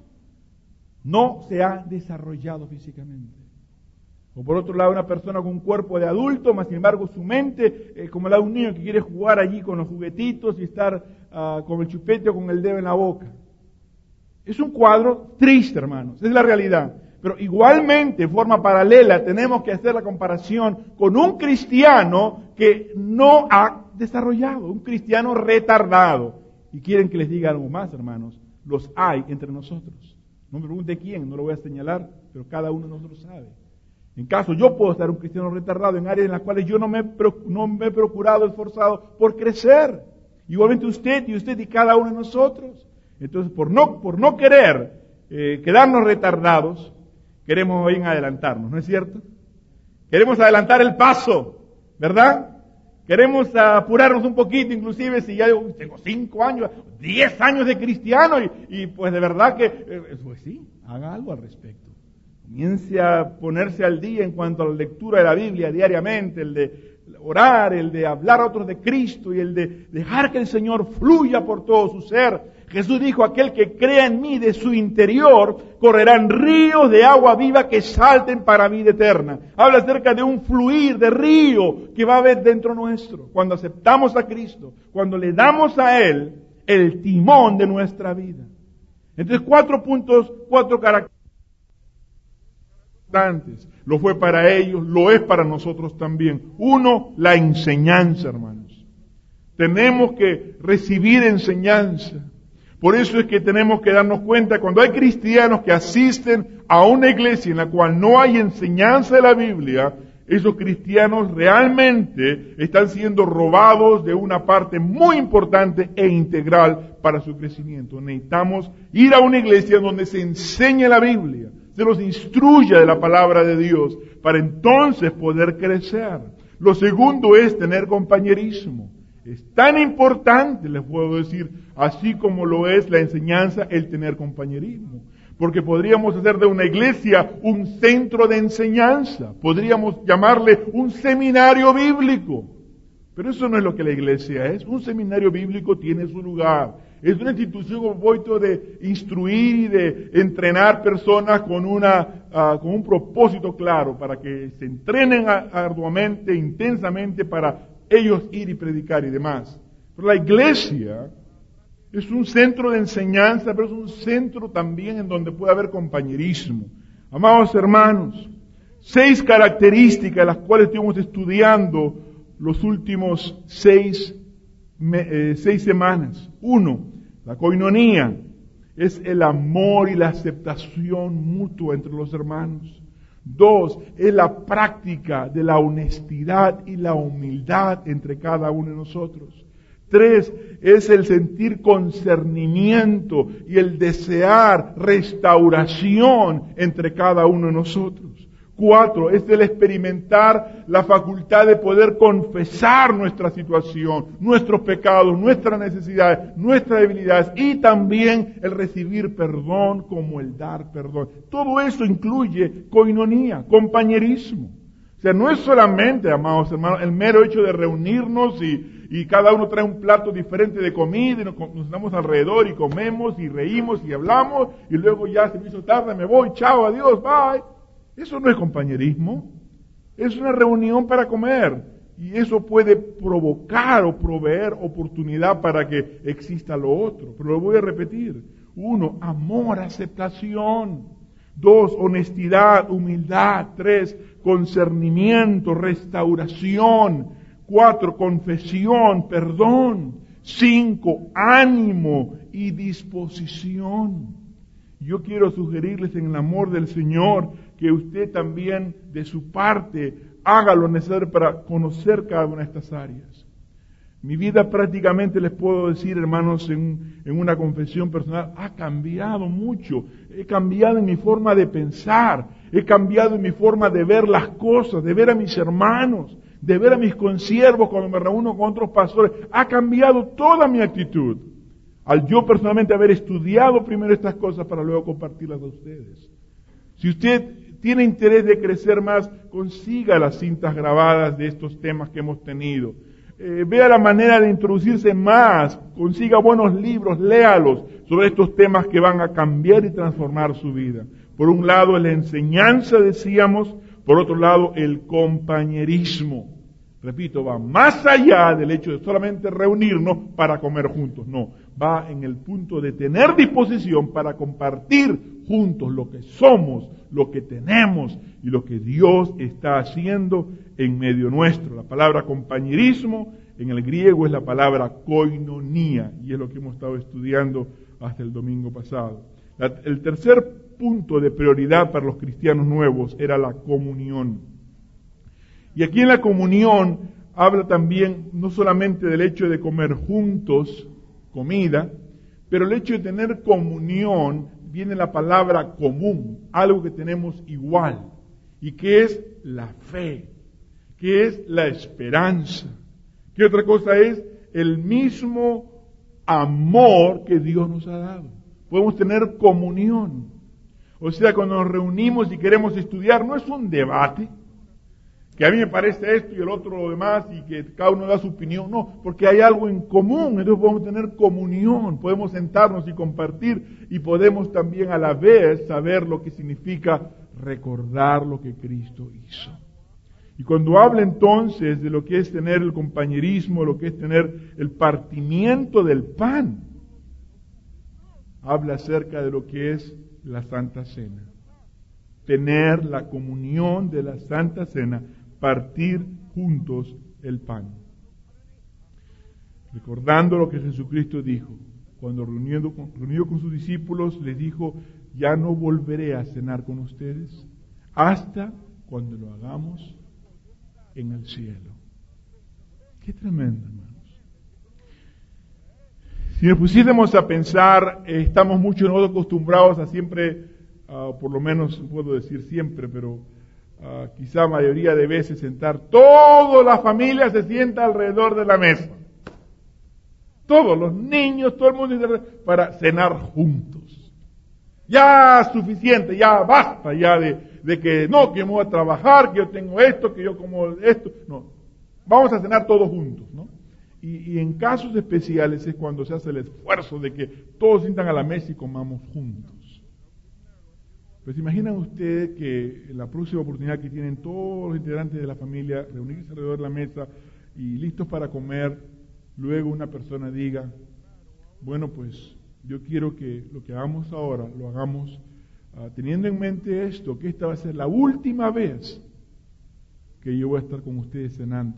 No se ha desarrollado físicamente. O por otro lado, una persona con un cuerpo de adulto, más sin embargo su mente, como la de un niño que quiere jugar allí con los juguetitos y estar con el chupete o con el dedo en la boca. Es un cuadro triste, hermanos, es la realidad. Pero igualmente, de forma paralela, tenemos que hacer la comparación con un cristiano que no ha desarrollado, un cristiano retardado. Y quieren que les diga algo más, hermanos, los hay entre nosotros. No me pregunte quién, no lo voy a señalar, pero cada uno de nosotros sabe. En caso, yo puedo estar un cristiano retardado en áreas en las cuales yo no me he procurado, esforzado por crecer. Igualmente usted y cada uno de nosotros. Entonces, por no querer quedarnos retardados, queremos bien adelantarnos, ¿no es cierto? Queremos adelantar el paso, ¿verdad? Queremos apurarnos un poquito, inclusive si ya tengo 5 años, 10 años de cristiano y pues de verdad que, pues sí, haga algo al respecto. Comience a ponerse al día en cuanto a la lectura de la Biblia diariamente, el de orar, el de hablar a otros de Cristo y el de dejar que el Señor fluya por todo su ser. Jesús dijo, aquel que crea en mí, de su interior correrán ríos de agua viva que salten para vida eterna. Habla acerca de un fluir de río que va a haber dentro nuestro. Cuando aceptamos a Cristo, cuando le damos a Él el timón de nuestra vida. Entonces 4 puntos, 4 características. Lo fue para ellos, lo es para nosotros también. 1, la enseñanza, hermanos. Tenemos que recibir enseñanza. Por eso es que tenemos que darnos cuenta cuando hay cristianos que asisten a una iglesia en la cual no hay enseñanza de la Biblia, esos cristianos realmente están siendo robados de una parte muy importante e integral para su crecimiento. Necesitamos ir a una iglesia donde se enseñe la Biblia, se los instruya de la palabra de Dios, para entonces poder crecer. Lo segundo es tener compañerismo. Es tan importante, les puedo decir, así como lo es la enseñanza, el tener compañerismo. Porque podríamos hacer de una iglesia un centro de enseñanza, podríamos llamarle un seminario bíblico. Pero eso no es lo que la iglesia es. Un seminario bíblico tiene su lugar. Es una institución con propósito de instruir y de entrenar personas con un propósito claro, para que se entrenen arduamente, intensamente, para ellos ir y predicar y demás. Pero la iglesia es un centro de enseñanza, pero es un centro también en donde puede haber compañerismo. Amados hermanos, 6 características las cuales estuvimos estudiando los últimos 6 semanas. 1, la coinonía es el amor y la aceptación mutua entre los hermanos. 2, es la práctica de la honestidad y la humildad entre cada uno de nosotros. 3, es el sentir concernimiento y el desear restauración entre cada uno de nosotros. 4, es el experimentar la facultad de poder confesar nuestra situación, nuestros pecados, nuestras necesidades, nuestras debilidades y también el recibir perdón como el dar perdón. Todo eso incluye coinonía, compañerismo. O sea, no es solamente, amados hermanos, el mero hecho de reunirnos y cada uno trae un plato diferente de comida y nos sentamos alrededor y comemos y reímos y hablamos y luego ya se me hizo tarde, me voy, chao, adiós, bye. Eso no es compañerismo, es una reunión para comer y eso puede provocar o proveer oportunidad para que exista lo otro. Pero lo voy a repetir. 1, amor, aceptación. 2, honestidad, humildad. 3, concernimiento, restauración. 4, confesión, perdón. 5, ánimo y disposición. Yo quiero sugerirles en el amor del Señor que usted también de su parte haga lo necesario para conocer cada una de estas áreas. Mi vida prácticamente, les puedo decir, hermanos, en una confesión personal, ha cambiado mucho. He cambiado en mi forma de pensar, he cambiado en mi forma de ver las cosas, de ver a mis hermanos, de ver a mis consiervos cuando me reúno con otros pastores. Ha cambiado toda mi actitud. Al yo personalmente haber estudiado primero estas cosas para luego compartirlas a ustedes. Si usted tiene interés de crecer más, consiga las cintas grabadas de estos temas que hemos tenido. Vea la manera de introducirse más, consiga buenos libros, léalos sobre estos temas que van a cambiar y transformar su vida. Por un lado, la enseñanza, decíamos, por otro lado, el compañerismo. Repito, va más allá del hecho de solamente reunirnos para comer juntos. No, va en el punto de tener disposición para compartir juntos lo que somos, lo que tenemos y lo que Dios está haciendo en medio nuestro. La palabra compañerismo en el griego es la palabra koinonía y es lo que hemos estado estudiando hasta el domingo pasado. El tercer punto de prioridad para los cristianos nuevos era la comunión. Y aquí en la comunión habla también no solamente del hecho de comer juntos, comida, pero el hecho de tener comunión viene la palabra común, algo que tenemos igual, y que es la fe, que es la esperanza. ¿Qué otra cosa es? El mismo amor que Dios nos ha dado. Podemos tener comunión. O sea, cuando nos reunimos y queremos estudiar, no es un debate, que a mí me parece esto y el otro lo demás y que cada uno da su opinión. No, porque hay algo en común, entonces podemos tener comunión, podemos sentarnos y compartir y podemos también a la vez saber lo que significa recordar lo que Cristo hizo. Y cuando habla entonces de lo que es tener el compañerismo, lo que es tener el partimiento del pan, habla acerca de lo que es la Santa Cena. Tener la comunión de la Santa Cena, partir juntos el pan. Recordando lo que Jesucristo dijo, cuando reunido con sus discípulos, les dijo, ya no volveré a cenar con ustedes hasta cuando lo hagamos en el cielo. Qué tremendo, hermanos. Si nos pusiésemos a pensar, estamos mucho nosotros acostumbrados a siempre, por lo menos puedo decir siempre, pero quizá mayoría de veces sentar, toda la familia se sienta alrededor de la mesa. Todos los niños, todo el mundo para cenar juntos. Ya suficiente, ya basta ya de que no, que yo me voy a trabajar, que yo tengo esto, que yo como esto. No, vamos a cenar todos juntos, ¿no? Y en casos especiales es cuando se hace el esfuerzo de que todos sientan a la mesa y comamos juntos. Pues imaginan ustedes que en la próxima oportunidad que tienen todos los integrantes de la familia reunirse alrededor de la mesa y listos para comer, luego una persona diga, bueno, pues yo quiero que lo que hagamos ahora lo hagamos teniendo en mente esto, que esta va a ser la última vez que yo voy a estar con ustedes cenando,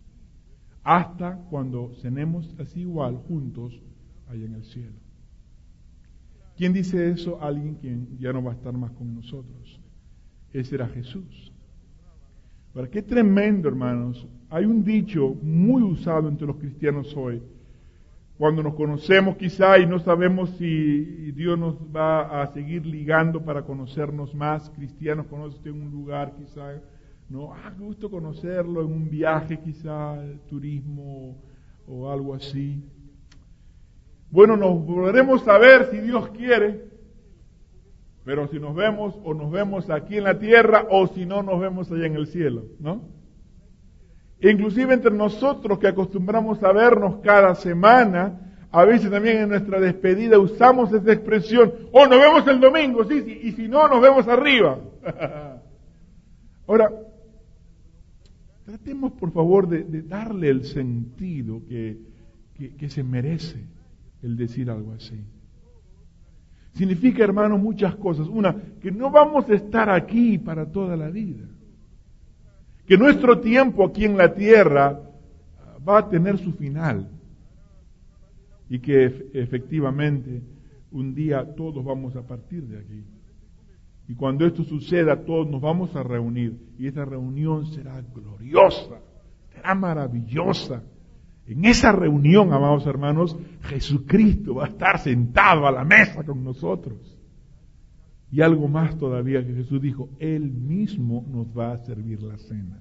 hasta cuando cenemos así igual juntos allá en el cielo. ¿Quién dice eso? Alguien quien ya no va a estar más con nosotros. Ese era Jesús. Ahora, qué tremendo, hermanos. Hay un dicho muy usado entre los cristianos hoy. Cuando nos conocemos quizá y no sabemos si Dios nos va a seguir ligando para conocernos más. Cristianos, conoce usted un lugar quizá, ¿no? Qué gusto conocerlo en un viaje quizá, turismo o algo así. Bueno, nos volveremos a ver si Dios quiere, pero si nos vemos aquí en la tierra o si no nos vemos allá en el cielo, ¿no? E inclusive entre nosotros que acostumbramos a vernos cada semana, a veces también en nuestra despedida usamos esa expresión, nos vemos el domingo, sí, y si no, nos vemos arriba. Ahora, tratemos por favor de darle el sentido que se merece el decir algo así. Significa, hermanos, muchas cosas. Una, que no vamos a estar aquí para toda la vida. Que nuestro tiempo aquí en la tierra va a tener su final. Y que efectivamente un día todos vamos a partir de aquí. Y cuando esto suceda, todos nos vamos a reunir. Y esta reunión será gloriosa, será maravillosa. En esa reunión, amados hermanos, Jesucristo va a estar sentado a la mesa con nosotros. Y algo más todavía que Jesús dijo, Él mismo nos va a servir la cena.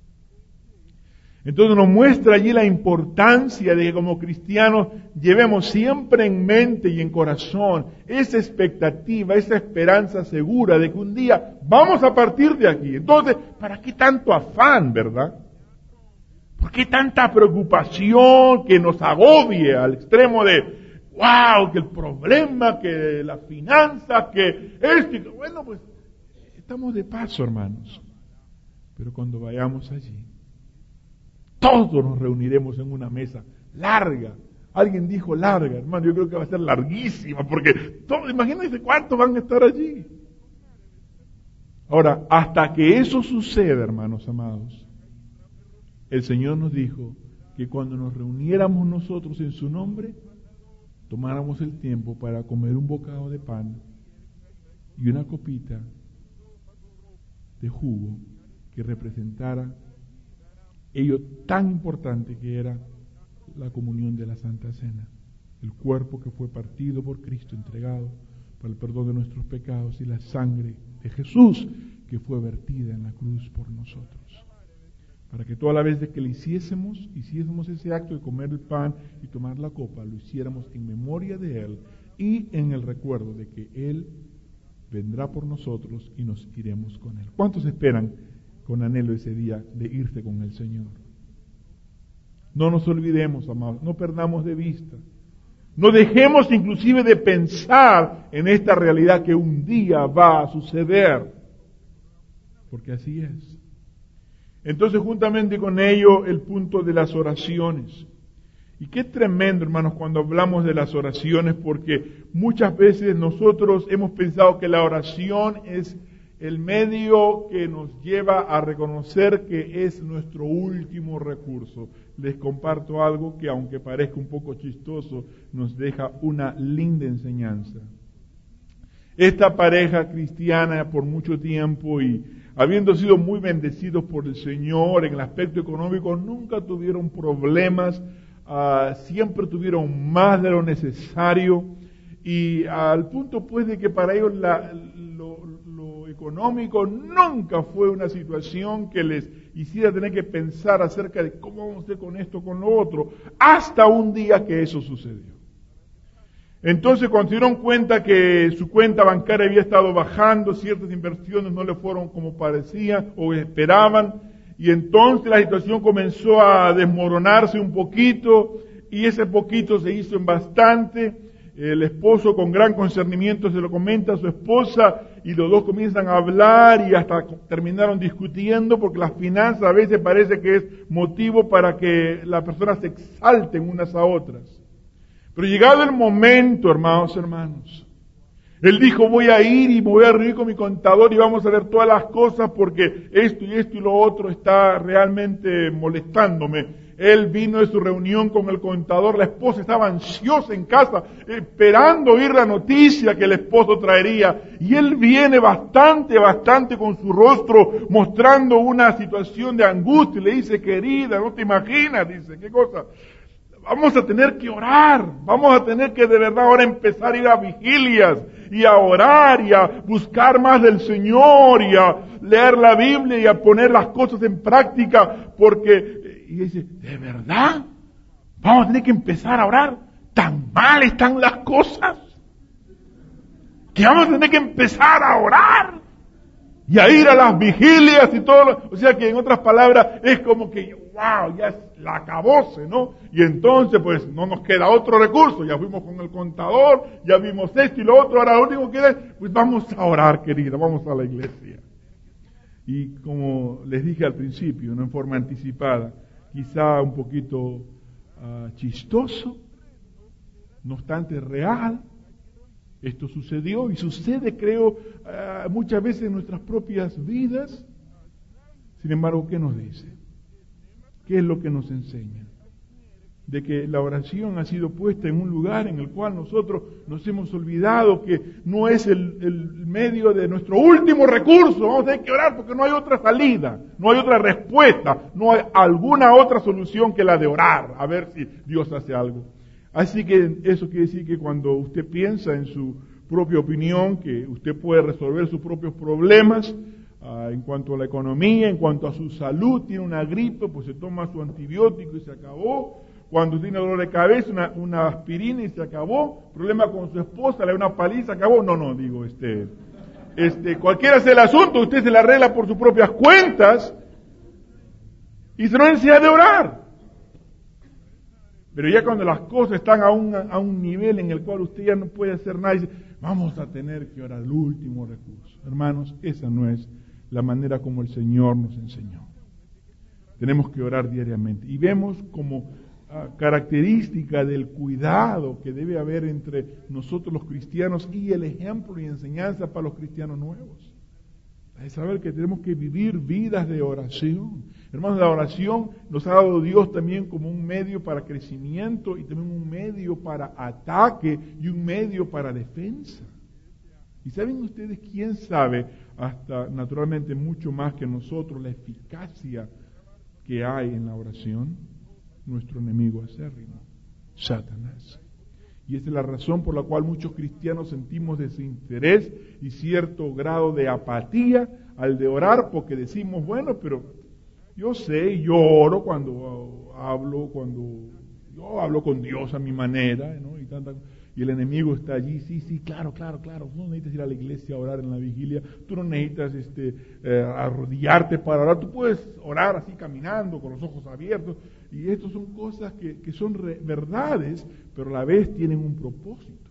Entonces nos muestra allí la importancia de que como cristianos llevemos siempre en mente y en corazón esa expectativa, esa esperanza segura de que un día vamos a partir de aquí. Entonces, ¿para qué tanto afán, verdad? ¿Por qué tanta preocupación que nos agobie al extremo de, wow, que el problema, que la finanza, que esto? Bueno, pues estamos de paso, hermanos. Pero cuando vayamos allí, todos nos reuniremos en una mesa larga. Alguien dijo larga, hermano, yo creo que va a ser larguísima, porque todos, imagínense cuántos van a estar allí. Ahora, hasta que eso suceda, hermanos amados, el Señor nos dijo que cuando nos reuniéramos nosotros en su nombre, tomáramos el tiempo para comer un bocado de pan y una copita de jugo que representara ello tan importante que era la comunión de la Santa Cena, el cuerpo que fue partido por Cristo, entregado para el perdón de nuestros pecados, y la sangre de Jesús que fue vertida en la cruz por nosotros. Para que toda la vez de que le hiciésemos ese acto de comer el pan y tomar la copa, lo hiciéramos en memoria de Él y en el recuerdo de que Él vendrá por nosotros y nos iremos con Él. ¿Cuántos esperan con anhelo ese día de irse con el Señor? No nos olvidemos, amados, no perdamos de vista. No dejemos inclusive de pensar en esta realidad que un día va a suceder. Porque así es. Entonces, juntamente con ello, el punto de las oraciones. Y qué tremendo, hermanos, cuando hablamos de las oraciones, porque muchas veces nosotros hemos pensado que la oración es el medio que nos lleva a reconocer que es nuestro último recurso. Les comparto algo que, aunque parezca un poco chistoso, nos deja una linda enseñanza. Esta pareja cristiana por mucho tiempo y habiendo sido muy bendecidos por el Señor en el aspecto económico, nunca tuvieron problemas, siempre tuvieron más de lo necesario, y al punto pues de que para ellos lo económico nunca fue una situación que les hiciera tener que pensar acerca de cómo vamos a hacer con esto, con lo otro, hasta un día que eso sucedió. Entonces, cuando se dieron cuenta que su cuenta bancaria había estado bajando, ciertas inversiones no le fueron como parecían o esperaban, y entonces la situación comenzó a desmoronarse un poquito, y ese poquito se hizo en bastante. El esposo con gran concernimiento se lo comenta a su esposa, y los dos comienzan a hablar y hasta terminaron discutiendo, porque las finanzas a veces parece que es motivo para que las personas se exalten unas a otras. Pero llegado el momento, hermanos, él dijo, voy a ir y me voy a reunir con mi contador y vamos a ver todas las cosas porque esto y lo otro está realmente molestándome. Él vino de su reunión con el contador, la esposa estaba ansiosa en casa, esperando oír la noticia que el esposo traería. Y él viene bastante con su rostro mostrando una situación de angustia y le dice, querida, no te imaginas, dice, ¿qué cosa? Vamos a tener que orar, vamos a tener que de verdad ahora empezar a ir a vigilias y a orar y a buscar más del Señor y a leer la Biblia y a poner las cosas en práctica porque, y dice, ¿de verdad? ¿Vamos a tener que empezar a orar? ¿Tan mal están las cosas? ¿Que vamos a tener que empezar a orar? Y a ir a las vigilias y todo o sea que en otras palabras es como que, wow, ya es la acabose, ¿no? Y entonces pues no nos queda otro recurso, ya fuimos con el contador, ya vimos esto y lo otro, ahora lo último que es, pues vamos a orar, querida, vamos a la iglesia. Y como les dije al principio, no en forma anticipada, quizá un poquito chistoso, no obstante real. Esto sucedió y sucede, creo, muchas veces en nuestras propias vidas. Sin embargo, ¿qué nos dice? ¿Qué es lo que nos enseña? de que la oración ha sido puesta en un lugar en el cual nosotros nos hemos olvidado que no es el medio de nuestro último recurso. Vamos a tener que orar porque no hay otra salida, no hay otra respuesta, no hay alguna otra solución que la de orar, a ver si Dios hace algo. Así que eso quiere decir que cuando usted piensa en su propia opinión, que usted puede resolver sus propios problemas, en cuanto a la economía, en cuanto a su salud, tiene una gripe, pues se toma su antibiótico y se acabó. Cuando tiene dolor de cabeza, una aspirina y se acabó. Problema con su esposa, le da una paliza, acabó. No, digo, cualquiera sea el asunto, usted se la arregla por sus propias cuentas y se no necesita de orar. Pero ya cuando las cosas están a un nivel en el cual usted ya no puede hacer nada, dice, vamos a tener que orar, el último recurso. Hermanos, esa no es la manera como el Señor nos enseñó. Tenemos que orar diariamente. Y vemos como característica del cuidado que debe haber entre nosotros los cristianos y el ejemplo y enseñanza para los cristianos nuevos. Es saber que tenemos que vivir vidas de oración. Hermanos, la oración nos ha dado Dios también como un medio para crecimiento y también un medio para ataque y un medio para defensa. ¿Y saben ustedes quién sabe, hasta naturalmente mucho más que nosotros, la eficacia que hay en la oración? Nuestro enemigo acérrimo, Satanás. Y esa es la razón por la cual muchos cristianos sentimos desinterés y cierto grado de apatía al de orar, porque decimos, bueno, pero yo sé, yo oro cuando yo hablo con Dios a mi manera, ¿no? Y el enemigo está allí, sí, claro. Tú no necesitas ir a la iglesia a orar en la vigilia, tú no necesitas arrodillarte para orar, tú puedes orar así caminando, con los ojos abiertos. Y estas son cosas que son verdades, pero a la vez tienen un propósito,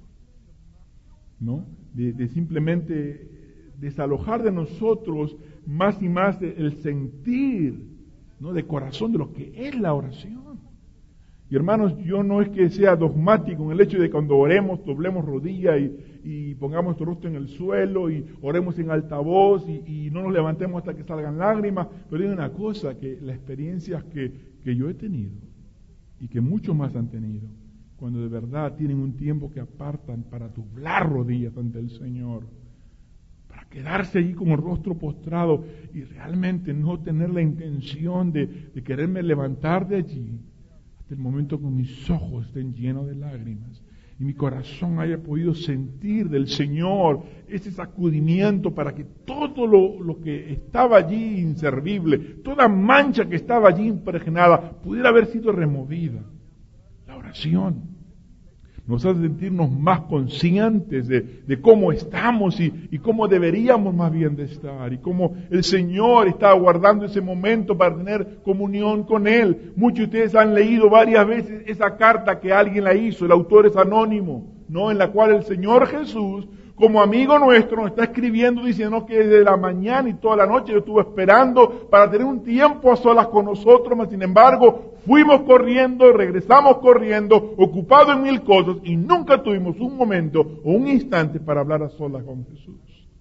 ¿no? De simplemente desalojar de nosotros más y más el sentir, ¿no? De corazón de lo que es la oración. Y hermanos, yo no es que sea dogmático en el hecho de que cuando oremos, doblemos rodilla y pongamos nuestro rostro en el suelo y oremos en altavoz y no nos levantemos hasta que salgan lágrimas. Pero hay una cosa, que las experiencias que yo he tenido y que muchos más han tenido, cuando de verdad tienen un tiempo que apartan para doblar rodillas ante el Señor, para quedarse allí con el rostro postrado y realmente no tener la intención de quererme levantar de allí, el momento que mis ojos estén llenos de lágrimas y mi corazón haya podido sentir del Señor ese sacudimiento para que todo lo que estaba allí inservible, toda mancha que estaba allí impregnada, pudiera haber sido removida. La oración nos hace sentirnos más conscientes de cómo estamos y cómo deberíamos más bien de estar, y cómo el Señor está aguardando ese momento para tener comunión con Él. Muchos de ustedes han leído varias veces esa carta que alguien la hizo, el autor es anónimo, ¿no? En la cual el Señor Jesús, como amigo nuestro, nos está escribiendo diciendo que desde la mañana y toda la noche yo estuve esperando para tener un tiempo a solas con nosotros, mas sin embargo fuimos corriendo, regresamos corriendo, ocupados en mil cosas y nunca tuvimos un momento o un instante para hablar a solas con Jesús.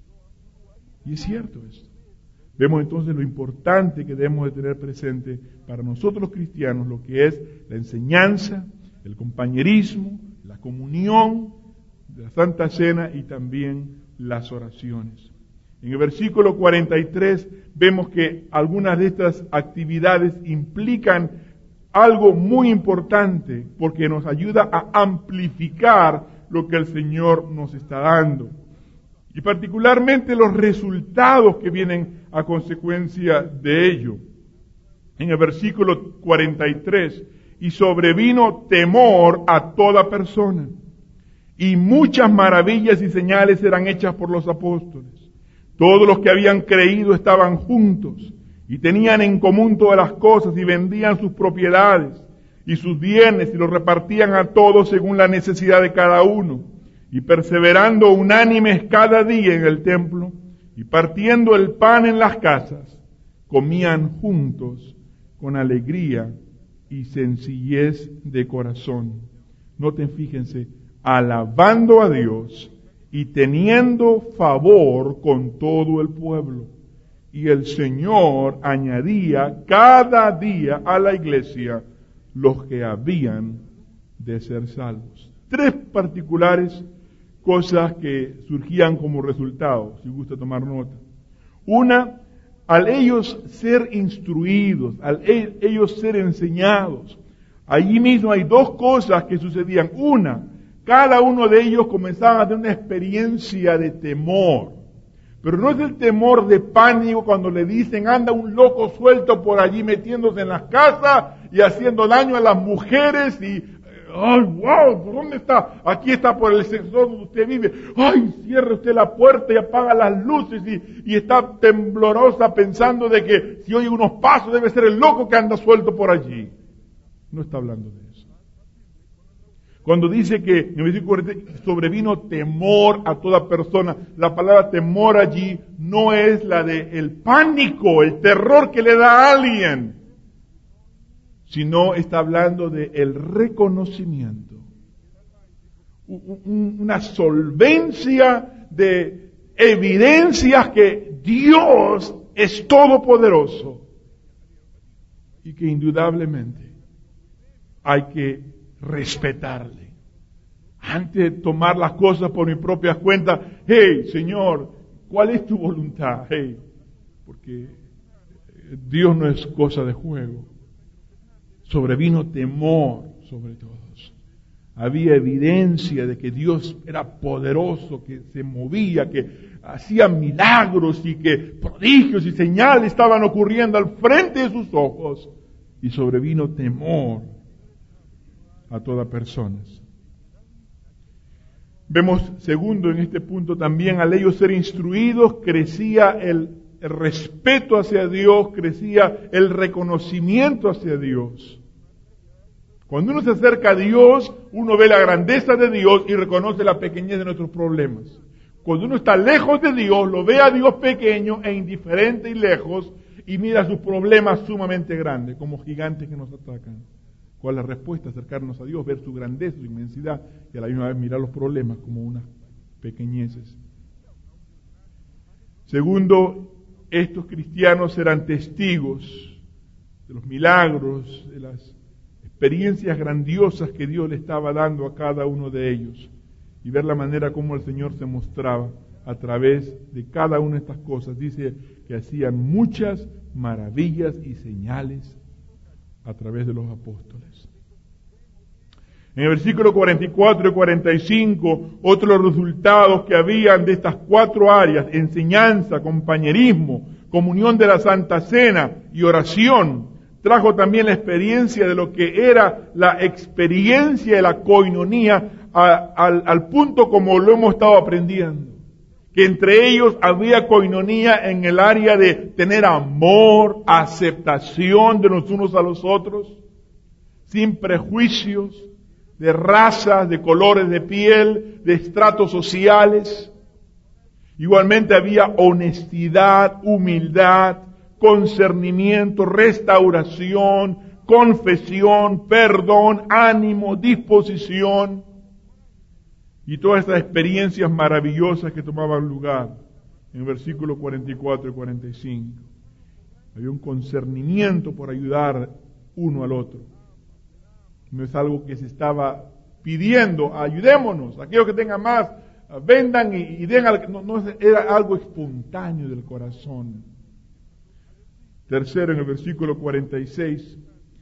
Y es cierto esto. Vemos entonces lo importante que debemos de tener presente para nosotros los cristianos, lo que es la enseñanza, el compañerismo, la comunión, de la Santa Cena y también las oraciones. En el versículo 43 vemos que algunas de estas actividades implican algo muy importante porque nos ayuda a amplificar lo que el Señor nos está dando. Y particularmente los resultados que vienen a consecuencia de ello. En el versículo 43, y sobrevino temor a toda persona. Y muchas maravillas y señales eran hechas por los apóstoles. Todos los que habían creído estaban juntos y tenían en común todas las cosas y vendían sus propiedades y sus bienes y los repartían a todos según la necesidad de cada uno. Y perseverando unánimes cada día en el templo y partiendo el pan en las casas, comían juntos con alegría y sencillez de corazón. Noten, fíjense, alabando a Dios y teniendo favor con todo el pueblo. Y el Señor añadía cada día a la iglesia los que habían de ser salvos. 3 particulares cosas que surgían como resultado, si gusta tomar nota. Una, al ellos ser instruidos, al ellos ser enseñados, allí mismo hay 2 cosas que sucedían. Una, cada uno de ellos comenzaba a tener una experiencia de temor. Pero no es el temor de pánico cuando le dicen anda un loco suelto por allí metiéndose en las casas y haciendo daño a las mujeres y ¡ay, wow! ¿Por dónde está? Aquí está por el sector donde usted vive. ¡Ay! Cierre usted la puerta y apaga las luces y está temblorosa pensando de que si oye unos pasos debe ser el loco que anda suelto por allí. No está hablando de eso. Cuando dice que en el versículo 40 sobrevino temor a toda persona, la palabra temor allí no es la de el pánico, el terror que le da a alguien, sino está hablando de el reconocimiento, una solvencia de evidencias que Dios es todopoderoso y que indudablemente hay que respetarle. Antes de tomar las cosas por mi propia cuenta, hey, Señor, ¿cuál es tu voluntad? Hey, porque Dios no es cosa de juego. Sobrevino temor sobre todos. Había evidencia de que Dios era poderoso, que se movía, que hacía milagros y que prodigios y señales estaban ocurriendo al frente de sus ojos. Y sobrevino temor a toda persona. Vemos, segundo, en este punto también, al ellos ser instruidos, crecía el respeto hacia Dios, crecía el reconocimiento hacia Dios. Cuando uno se acerca a Dios, uno ve la grandeza de Dios y reconoce la pequeñez de nuestros problemas. Cuando uno está lejos de Dios, lo ve a Dios pequeño e indiferente y lejos, y mira sus problemas sumamente grandes, como gigantes que nos atacan. ¿Cuál es la respuesta? Acercarnos a Dios, ver su grandeza, su inmensidad, y a la misma vez mirar los problemas como unas pequeñeces. Segundo, estos cristianos eran testigos de los milagros, de las experiencias grandiosas que Dios le estaba dando a cada uno de ellos, y ver la manera como el Señor se mostraba a través de cada una de estas cosas. Dice que hacían muchas maravillas y señales a través de los apóstoles. En el versículo 44 y 45, otros resultados que habían de estas 4 áreas: enseñanza, compañerismo, comunión de la Santa Cena y oración, trajo también la experiencia de lo que era la experiencia de la coinonía al punto como lo hemos estado aprendiendo. Que entre ellos había coinonía en el área de tener amor, aceptación de los unos a los otros, sin prejuicios, de razas, de colores de piel, de estratos sociales. Igualmente había honestidad, humildad, concernimiento, restauración, confesión, perdón, ánimo, disposición. Y todas estas experiencias maravillosas que tomaban lugar en el versículo 44 y 45. Había un concernimiento por ayudar uno al otro. No es algo que se estaba pidiendo, ayudémonos, aquellos que tengan más, vendan y den, no, era algo espontáneo del corazón. Tercero, en el versículo 46,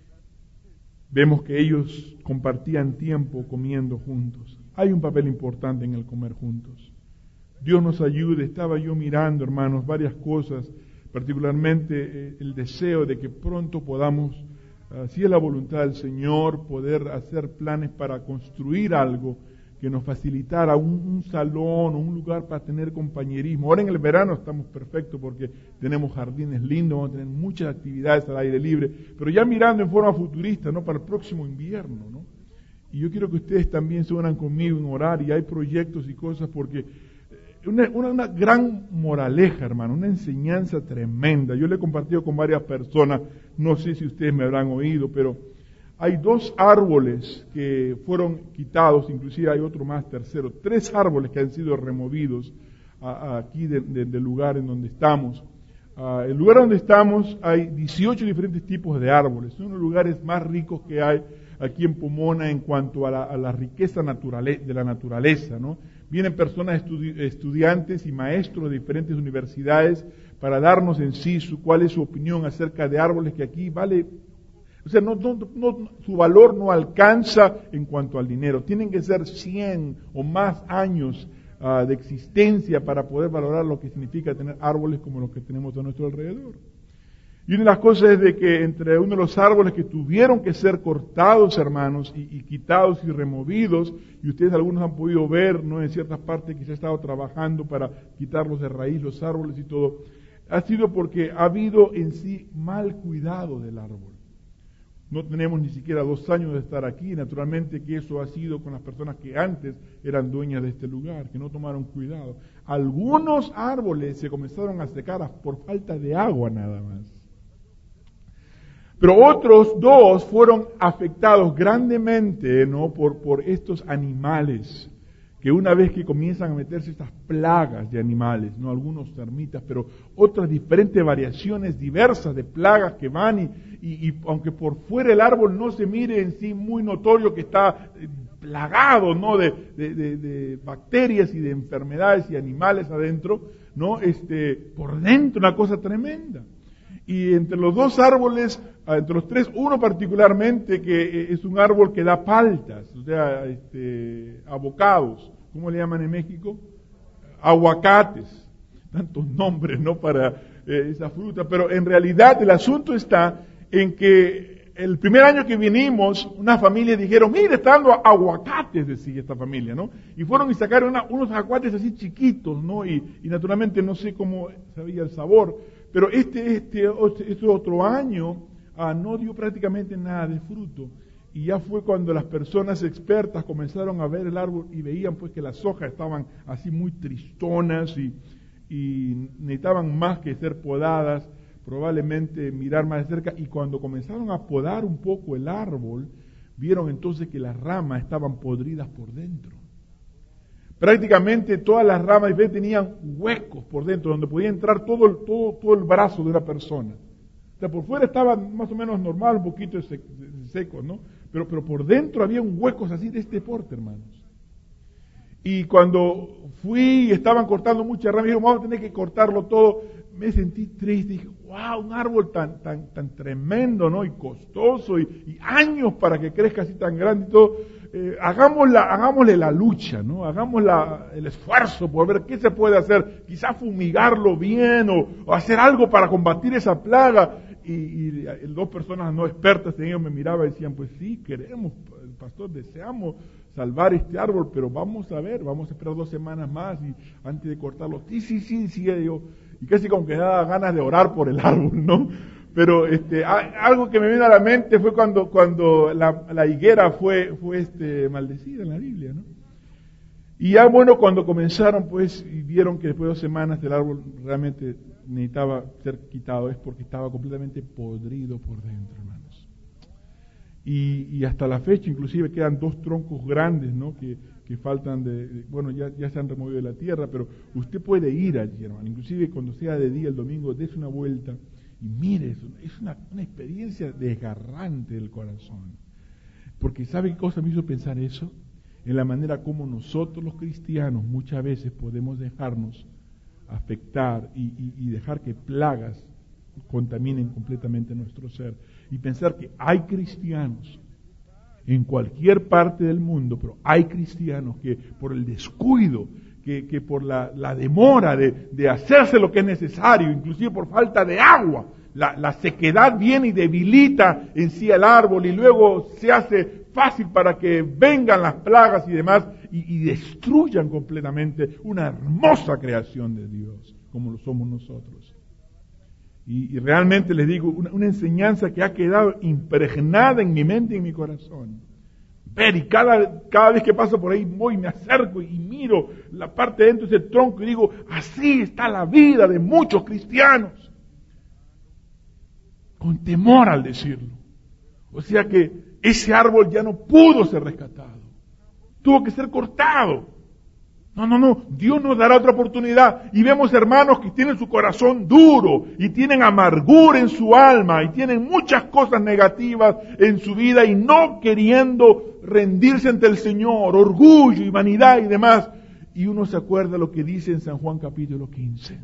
vemos que ellos compartían tiempo comiendo juntos. Hay un papel importante en el comer juntos. Dios nos ayude. Estaba yo mirando, hermanos, varias cosas, particularmente el deseo de que pronto podamos, si es la voluntad del Señor, poder hacer planes para construir algo que nos facilitara un salón o un lugar para tener compañerismo. Ahora en el verano estamos perfectos porque tenemos jardines lindos, vamos a tener muchas actividades al aire libre, pero ya mirando en forma futurista, ¿no? Para el próximo invierno, ¿no? Y yo quiero que ustedes también se unan conmigo en orar, y hay proyectos y cosas, porque una gran moraleja, hermano, una enseñanza tremenda. Yo le he compartido con varias personas, no sé si ustedes me habrán oído, pero hay 2 árboles que fueron quitados, inclusive hay otro más, tercero, 3 árboles que han sido removidos aquí del lugar en donde estamos. El lugar donde estamos hay 18 diferentes tipos de árboles. Son los lugares más ricos que hay aquí en Pomona en cuanto a la riqueza de la naturaleza, ¿no? Vienen personas, estudiantes y maestros de diferentes universidades para darnos en sí cuál es su opinión acerca de árboles que aquí vale. O sea, su valor no alcanza en cuanto al dinero. Tienen que ser 100 o más años de existencia para poder valorar lo que significa tener árboles como los que tenemos a nuestro alrededor. Y una de las cosas es de que entre uno de los árboles que tuvieron que ser cortados, hermanos, y quitados y removidos, y ustedes algunos han podido ver, ¿no?, en ciertas partes que se ha estado trabajando para quitarlos de raíz, los árboles y todo, ha sido porque ha habido en sí mal cuidado del árbol. No tenemos ni siquiera 2 años de estar aquí. Naturalmente que eso ha sido con las personas que antes eran dueñas de este lugar, que no tomaron cuidado. Algunos árboles se comenzaron a secar por falta de agua nada más. Pero otros 2 fueron afectados grandemente, ¿no?, por estos animales, que una vez que comienzan a meterse estas plagas de animales, no algunos termitas, pero otras diferentes variaciones diversas de plagas que van y aunque por fuera el árbol no se mire en sí muy notorio que está plagado, ¿no?, de bacterias y de enfermedades y animales adentro, ¿no?, por dentro una cosa tremenda. Y entre los 2 árboles, entre los 3, uno particularmente que es un árbol que da paltas, o sea, avocados, ¿cómo le llaman en México? Aguacates, tantos nombres, ¿no?, para esa fruta, pero en realidad el asunto está en que el primer año que vinimos, una familia dijeron, mire, está dando aguacates, decía esta familia, ¿no? Y fueron y sacaron unos aguacates así chiquitos, ¿no? Y naturalmente no sé cómo sabía el sabor, pero este otro año no dio prácticamente nada de fruto. Y ya fue cuando las personas expertas comenzaron a ver el árbol y veían pues que las hojas estaban así muy tristonas y necesitaban más que ser podadas, probablemente mirar más de cerca. Y cuando comenzaron a podar un poco el árbol, vieron entonces que las ramas estaban podridas por dentro. Prácticamente todas las ramas tenían huecos por dentro, donde podía entrar todo el brazo de una persona. O sea, por fuera estaba más o menos normal, un poquito seco, ¿no? Pero por dentro había huecos así de este porte, hermanos. Y cuando fui y estaban cortando muchas ramas, dijeron, vamos a tener que cortarlo todo. Me sentí triste, dije, wow, un árbol tan tremendo, ¿no? Y costoso, y años para que crezca así tan grande y todo. Hagámosle la lucha, ¿no? Hagamos el esfuerzo por ver qué se puede hacer, quizás fumigarlo bien o hacer algo para combatir esa plaga. Y 2 personas no expertas en ello me miraban y decían, pues sí, queremos, pastor, deseamos salvar este árbol, pero vamos a esperar 2 semanas más y antes de cortarlo. Sí, yo. Y casi como que daba ganas de orar por el árbol, ¿no? Pero algo que me vino a la mente fue cuando la higuera fue maldecida en la Biblia, ¿no? Y ya bueno, cuando comenzaron pues y vieron que después de 2 semanas el árbol realmente necesitaba ser quitado, es porque estaba completamente podrido por dentro, hermanos. Y hasta la fecha inclusive quedan 2 troncos grandes, ¿no?, que faltan bueno, ya se han removido de la tierra, pero usted puede ir allí, hermano, inclusive cuando sea de día el domingo, dése una vuelta y mire eso, es una experiencia desgarrante del corazón. Porque ¿sabe qué cosa me hizo pensar eso? En la manera como nosotros los cristianos muchas veces podemos dejarnos afectar y dejar que plagas contaminen completamente nuestro ser. Y pensar que hay cristianos en cualquier parte del mundo, pero hay cristianos que por el descuido, que por la demora de hacerse lo que es necesario, inclusive por falta de agua, la sequedad viene y debilita en sí el árbol y luego se hace fácil para que vengan las plagas y demás y destruyan completamente una hermosa creación de Dios, como lo somos nosotros. Y realmente les digo, una enseñanza que ha quedado impregnada en mi mente y en mi corazón. Ver, y cada vez que paso por ahí voy, me acerco y miro la parte de dentro de ese tronco y digo, así está la vida de muchos cristianos. Con temor al decirlo. O sea que ese árbol ya no pudo ser rescatado. Tuvo que ser cortado. No, Dios nos dará otra oportunidad. Y vemos hermanos que tienen su corazón duro y tienen amargura en su alma y tienen muchas cosas negativas en su vida y no queriendo rendirse ante el Señor, orgullo y vanidad y demás. Y uno se acuerda lo que dice en San Juan capítulo 15.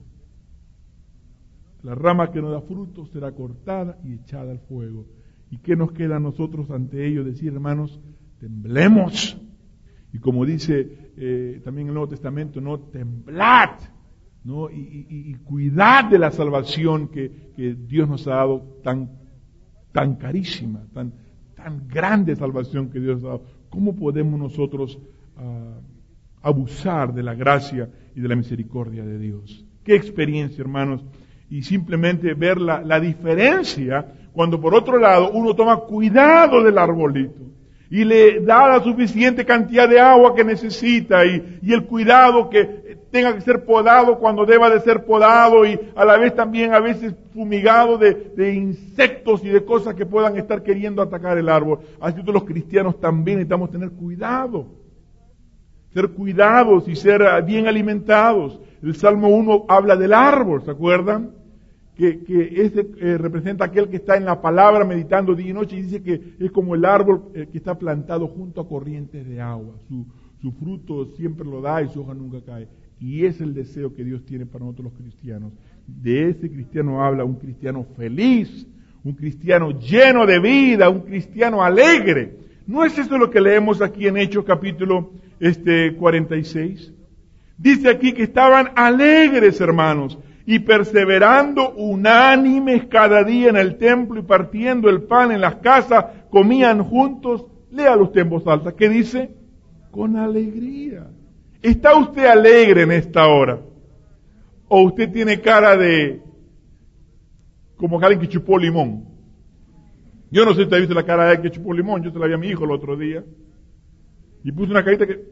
La rama que no da fruto será cortada y echada al fuego. ¿Y qué nos queda a nosotros ante ello? Decir, hermanos, temblemos. Y como dice también el Nuevo Testamento, no, temblad, ¿no? Y cuidad de la salvación que Dios nos ha dado, tan carísima, tan grande salvación que Dios nos ha dado. ¿Cómo podemos nosotros abusar de la gracia y de la misericordia de Dios? Qué experiencia, hermanos. Y simplemente ver la diferencia cuando por otro lado uno toma cuidado del arbolito y le da la suficiente cantidad de agua que necesita y el cuidado que tenga que ser podado cuando deba de ser podado y a la vez también a veces fumigado de insectos y de cosas que puedan estar queriendo atacar el árbol. Así que los cristianos también necesitamos tener cuidado, ser cuidados y ser bien alimentados. El Salmo 1 habla del árbol, ¿se acuerdan? Que ese representa aquel que está en la palabra meditando día y noche y dice que es como el árbol que está plantado junto a corrientes de agua. Su fruto siempre lo da y su hoja nunca cae. Y es el deseo que Dios tiene para nosotros los cristianos. De ese cristiano habla un cristiano feliz, un cristiano lleno de vida, un cristiano alegre. ¿No es eso lo que leemos aquí en Hechos capítulo 46? Dice aquí que estaban alegres, hermanos, y perseverando unánimes cada día en el templo y partiendo el pan en las casas, comían juntos. Léalo usted en voz alta. ¿Qué dice? Con alegría. ¿Está usted alegre en esta hora? ¿O usted tiene cara de como alguien que chupó limón? Yo no sé si usted ha visto la cara de alguien que chupó limón. Yo se la vi a mi hijo el otro día y puse una carita que...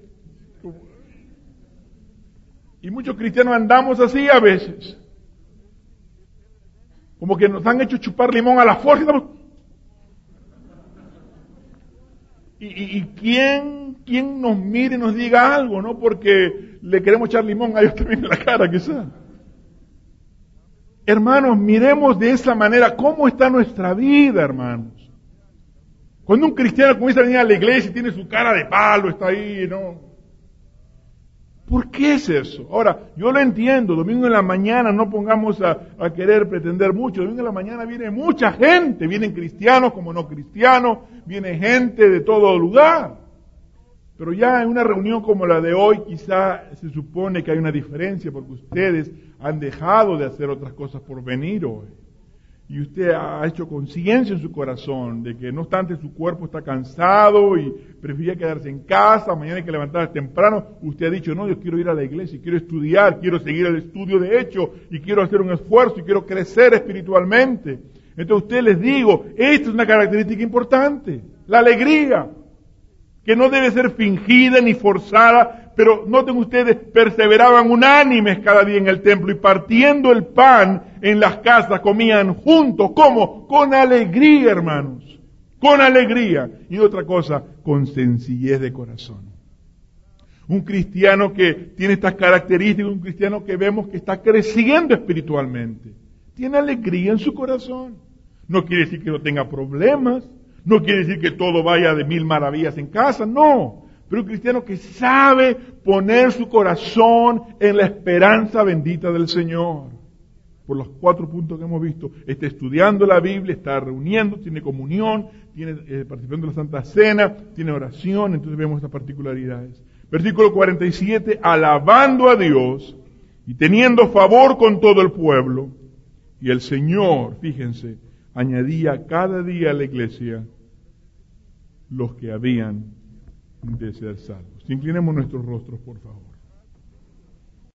Y muchos cristianos andamos así a veces. Como que nos han hecho chupar limón a la fuerza. Y quién nos mire y nos diga algo, ¿no? Porque le queremos echar limón a ellos también en la cara, quizás. Hermanos, miremos de esa manera cómo está nuestra vida, hermanos. Cuando un cristiano comienza a venir a la iglesia y tiene su cara de palo, está ahí, ¿no? ¿Por qué es eso? Ahora, yo lo entiendo, domingo en la mañana no pongamos a querer pretender mucho, domingo en la mañana viene mucha gente, vienen cristianos como no cristianos, viene gente de todo lugar. Pero ya en una reunión como la de hoy quizá se supone que hay una diferencia porque ustedes han dejado de hacer otras cosas por venir hoy. Y usted ha hecho conciencia en su corazón de que no obstante su cuerpo está cansado y prefería quedarse en casa, mañana hay que levantarse temprano. Usted ha dicho, no, yo quiero ir a la iglesia, quiero estudiar, quiero seguir el estudio de hecho y quiero hacer un esfuerzo y quiero crecer espiritualmente. Entonces a ustedes les digo, esta es una característica importante, la alegría, que no debe ser fingida ni forzada, pero noten ustedes, perseveraban unánimes cada día en el templo y partiendo el pan en las casas comían juntos. ¿Cómo? Con alegría, hermanos, con alegría. Y otra cosa, con sencillez de corazón. Un cristiano que tiene estas características, un cristiano que vemos que está creciendo espiritualmente, tiene alegría en su corazón. No quiere decir que no tenga problemas, no quiere decir que todo vaya de mil maravillas en casa, no. Pero un cristiano que sabe poner su corazón en la esperanza bendita del Señor. Por los 4 puntos que hemos visto, está estudiando la Biblia, está reuniendo, tiene comunión, tiene participando de la Santa Cena, tiene oración, entonces vemos estas particularidades. Versículo 47, alabando a Dios y teniendo favor con todo el pueblo. Y el Señor, fíjense, añadía cada día a la iglesia los que habían de ser salvos. Inclinemos nuestros rostros, por favor.